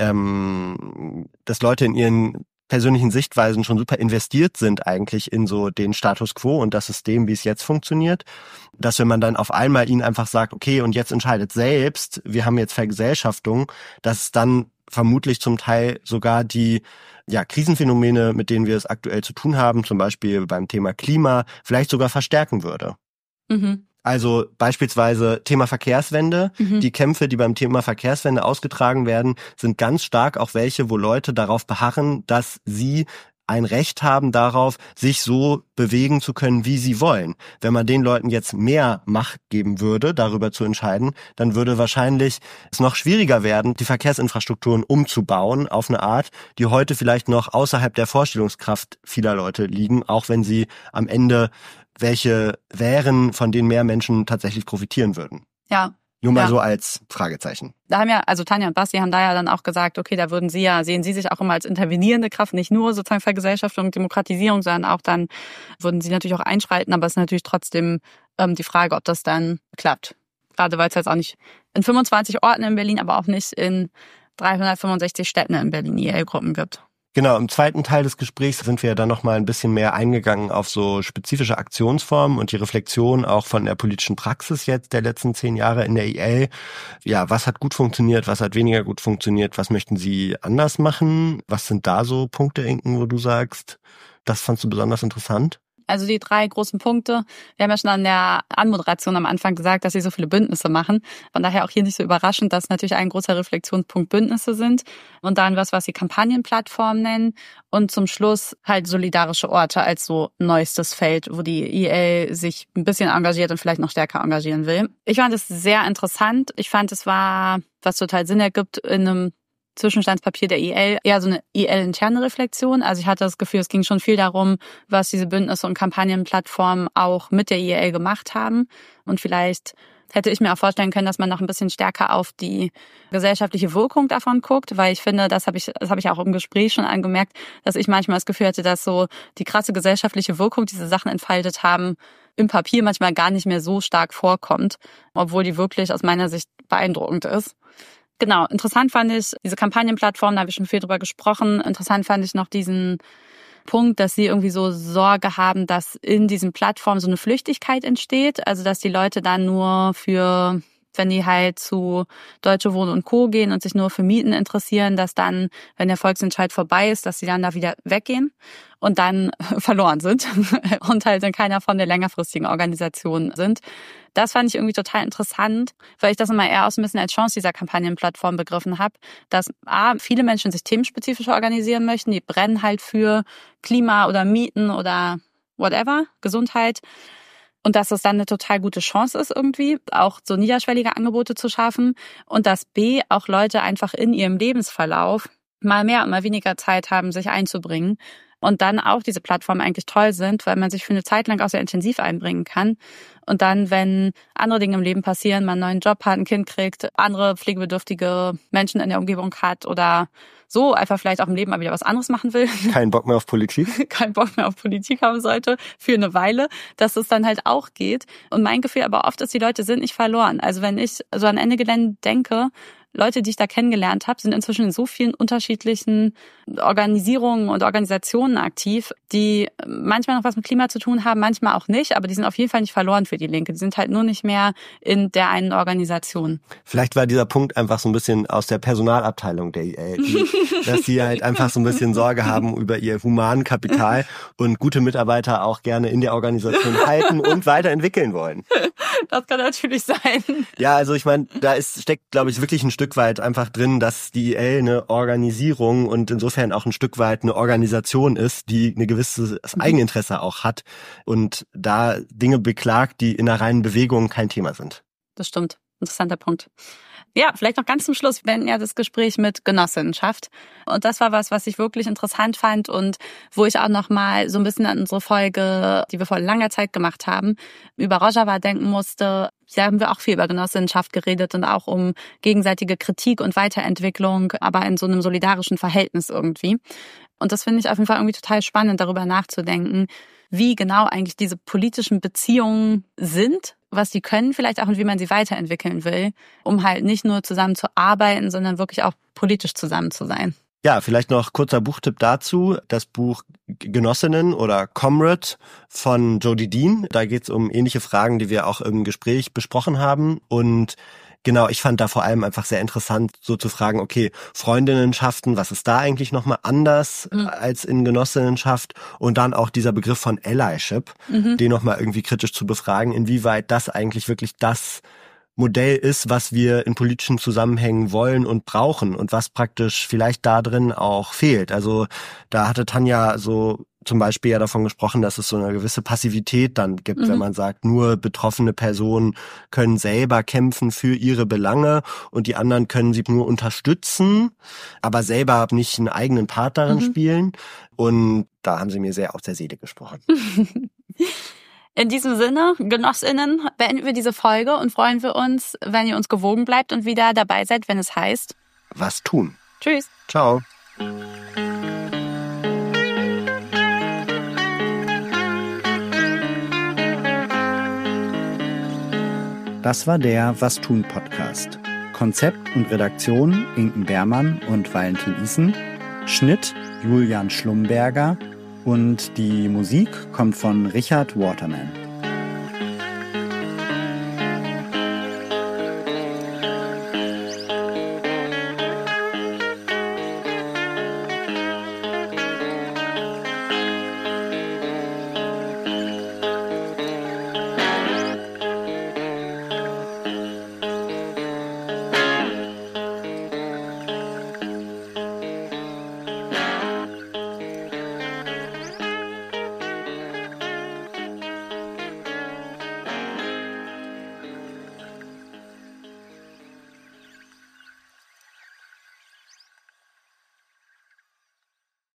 dass Leute in ihren persönlichen Sichtweisen schon super investiert sind eigentlich in so den Status quo und das System, wie es jetzt funktioniert, dass wenn man dann auf einmal ihnen einfach sagt, okay, und jetzt entscheidet selbst, wir haben jetzt Vergesellschaftung, dass dann vermutlich zum Teil sogar die Krisenphänomene, mit denen wir es aktuell zu tun haben, zum Beispiel beim Thema Klima, vielleicht sogar verstärken würde. Mhm. Also beispielsweise Thema Verkehrswende. Die Kämpfe, die beim Thema Verkehrswende ausgetragen werden, sind ganz stark auch welche, wo Leute darauf beharren, dass sie ein Recht haben darauf, sich so bewegen zu können, wie sie wollen. Wenn man den Leuten jetzt mehr Macht geben würde, darüber zu entscheiden, dann würde wahrscheinlich es noch schwieriger werden, die Verkehrsinfrastrukturen umzubauen auf eine Art, die heute vielleicht noch außerhalb der Vorstellungskraft vieler Leute liegen, auch wenn sie am Ende welche wären, von denen mehr Menschen tatsächlich profitieren würden. Ja. Nur mal so als Fragezeichen. Da haben Tanja und Basti haben da ja dann auch gesagt, okay, da sehen sie sich auch immer als intervenierende Kraft, nicht nur sozusagen Vergesellschaftung und Demokratisierung, sondern auch dann würden sie natürlich auch einschreiten, aber es ist natürlich trotzdem die Frage, ob das dann klappt. Gerade weil es jetzt auch nicht in 25 Orten in Berlin, aber auch nicht in 365 Städten in Berlin IEL-Gruppen gibt. Genau, im zweiten Teil des Gesprächs sind wir dann nochmal ein bisschen mehr eingegangen auf so spezifische Aktionsformen und die Reflexion auch von der politischen Praxis jetzt der letzten 10 Jahre in der IEL. Ja, was hat gut funktioniert, was hat weniger gut funktioniert, was möchten Sie anders machen? Was sind da so Punkte, Inken, wo du sagst, das fandst du besonders interessant? Also die 3 großen Punkte. Wir haben ja schon an der Anmoderation am Anfang gesagt, dass sie so viele Bündnisse machen. Von daher auch hier nicht so überraschend, dass natürlich ein großer Reflexionspunkt Bündnisse sind. Und dann was sie Kampagnenplattformen nennen. Und zum Schluss halt solidarische Orte als so neuestes Feld, wo die IEL sich ein bisschen engagiert und vielleicht noch stärker engagieren will. Ich fand es sehr interessant. Ich fand, es war, was total Sinn ergibt, in einem Zwischenstandspapier der IEL, eher so eine IEL-interne Reflexion. Also ich hatte das Gefühl, es ging schon viel darum, was diese Bündnisse und Kampagnenplattformen auch mit der IEL gemacht haben. Und vielleicht hätte ich mir auch vorstellen können, dass man noch ein bisschen stärker auf die gesellschaftliche Wirkung davon guckt, weil ich finde, das habe ich auch im Gespräch schon angemerkt, dass ich manchmal das Gefühl hatte, dass so die krasse gesellschaftliche Wirkung, diese Sachen entfaltet haben, im Papier manchmal gar nicht mehr so stark vorkommt, obwohl die wirklich aus meiner Sicht beeindruckend ist. Genau, interessant fand ich diese Kampagnenplattform, da habe ich schon viel drüber gesprochen. Interessant fand ich noch diesen Punkt, dass sie irgendwie so Sorge haben, dass in diesen Plattformen so eine Flüchtigkeit entsteht. Also dass die Leute dann nur für, wenn die halt zu Deutsche Wohnen und Co. gehen und sich nur für Mieten interessieren, dass dann, wenn der Volksentscheid vorbei ist, dass sie dann da wieder weggehen und dann verloren sind und halt dann keiner von der längerfristigen Organisation sind. Das fand ich irgendwie total interessant, weil ich das immer eher auch so ein bisschen als Chance dieser Kampagnenplattform begriffen habe, dass viele Menschen sich themenspezifisch organisieren möchten, die brennen halt für Klima oder Mieten oder whatever, Gesundheit. Und dass es dann eine total gute Chance ist irgendwie, auch so niederschwellige Angebote zu schaffen. Und dass auch Leute einfach in ihrem Lebensverlauf mal mehr und mal weniger Zeit haben, sich einzubringen. Und dann auch diese Plattformen eigentlich toll sind, weil man sich für eine Zeit lang auch sehr intensiv einbringen kann. Und dann, wenn andere Dinge im Leben passieren, man einen neuen Job hat, ein Kind kriegt, andere pflegebedürftige Menschen in der Umgebung hat oder so einfach vielleicht auch im Leben mal wieder was anderes machen will. Keinen Bock mehr auf Politik? Keinen Bock mehr auf Politik haben sollte für eine Weile, dass es dann halt auch geht. Und mein Gefühl aber oft ist, die Leute sind nicht verloren. Also wenn ich so an Ende Gelände denke, Leute, die ich da kennengelernt habe, sind inzwischen in so vielen unterschiedlichen Organisierungen und Organisationen aktiv, die manchmal noch was mit Klima zu tun haben, manchmal auch nicht, aber die sind auf jeden Fall nicht verloren für die Linke. Die sind halt nur nicht mehr in der einen Organisation. Vielleicht war dieser Punkt einfach so ein bisschen aus der Personalabteilung der IEL, dass sie halt einfach so ein bisschen Sorge haben über ihr Humankapital und gute Mitarbeiter auch gerne in der Organisation halten und weiterentwickeln wollen. Das kann natürlich sein. Ja, also ich meine, steckt, glaube ich, wirklich ein Stück weit einfach drin, dass die IEL eine Organisierung und insofern auch ein Stück weit eine Organisation ist, die ein gewisses Eigeninteresse auch hat und da Dinge beklagt, die in einer reinen Bewegung kein Thema sind. Das stimmt. Interessanter Punkt. Ja, vielleicht noch ganz zum Schluss. Wir beenden ja das Gespräch mit Genossenschaft. Und das war was ich wirklich interessant fand und wo ich auch nochmal so ein bisschen an unsere Folge, die wir vor langer Zeit gemacht haben, über Rojava denken musste. Da haben wir auch viel über Genossenschaft geredet und auch um gegenseitige Kritik und Weiterentwicklung, aber in so einem solidarischen Verhältnis irgendwie. Und das finde ich auf jeden Fall irgendwie total spannend, darüber nachzudenken, wie genau eigentlich diese politischen Beziehungen sind, was sie können vielleicht auch und wie man sie weiterentwickeln will, um halt nicht nur zusammen zu arbeiten, sondern wirklich auch politisch zusammen zu sein. Ja, vielleicht noch kurzer Buchtipp dazu. Das Buch Genossinnen oder Comrade von Jodi Dean. Da geht es um ähnliche Fragen, die wir auch im Gespräch besprochen haben. Und genau, ich fand da vor allem einfach sehr interessant, so zu fragen, okay, Freundinnenschaften, was ist da eigentlich nochmal anders als in Genossinnenschaft? Und dann auch dieser Begriff von Allyship, den nochmal irgendwie kritisch zu befragen, inwieweit das eigentlich wirklich das Modell ist, was wir in politischen Zusammenhängen wollen und brauchen und was praktisch vielleicht da drin auch fehlt. Also da hatte Tanja so zum Beispiel ja davon gesprochen, dass es so eine gewisse Passivität dann gibt, wenn man sagt, nur betroffene Personen können selber kämpfen für ihre Belange und die anderen können sie nur unterstützen, aber selber nicht einen eigenen Part darin spielen. Und da haben sie mir sehr aus der Seele gesprochen. In diesem Sinne, GenossInnen, beenden wir diese Folge und freuen wir uns, wenn ihr uns gewogen bleibt und wieder dabei seid, wenn es heißt: Was tun? Tschüss. Ciao. Das war der Was tun Podcast. Konzept und Redaktion Inken Beermann und Valentin Isen. Schnitt Julian Schlumberger. Und die Musik kommt von Richard Waterman.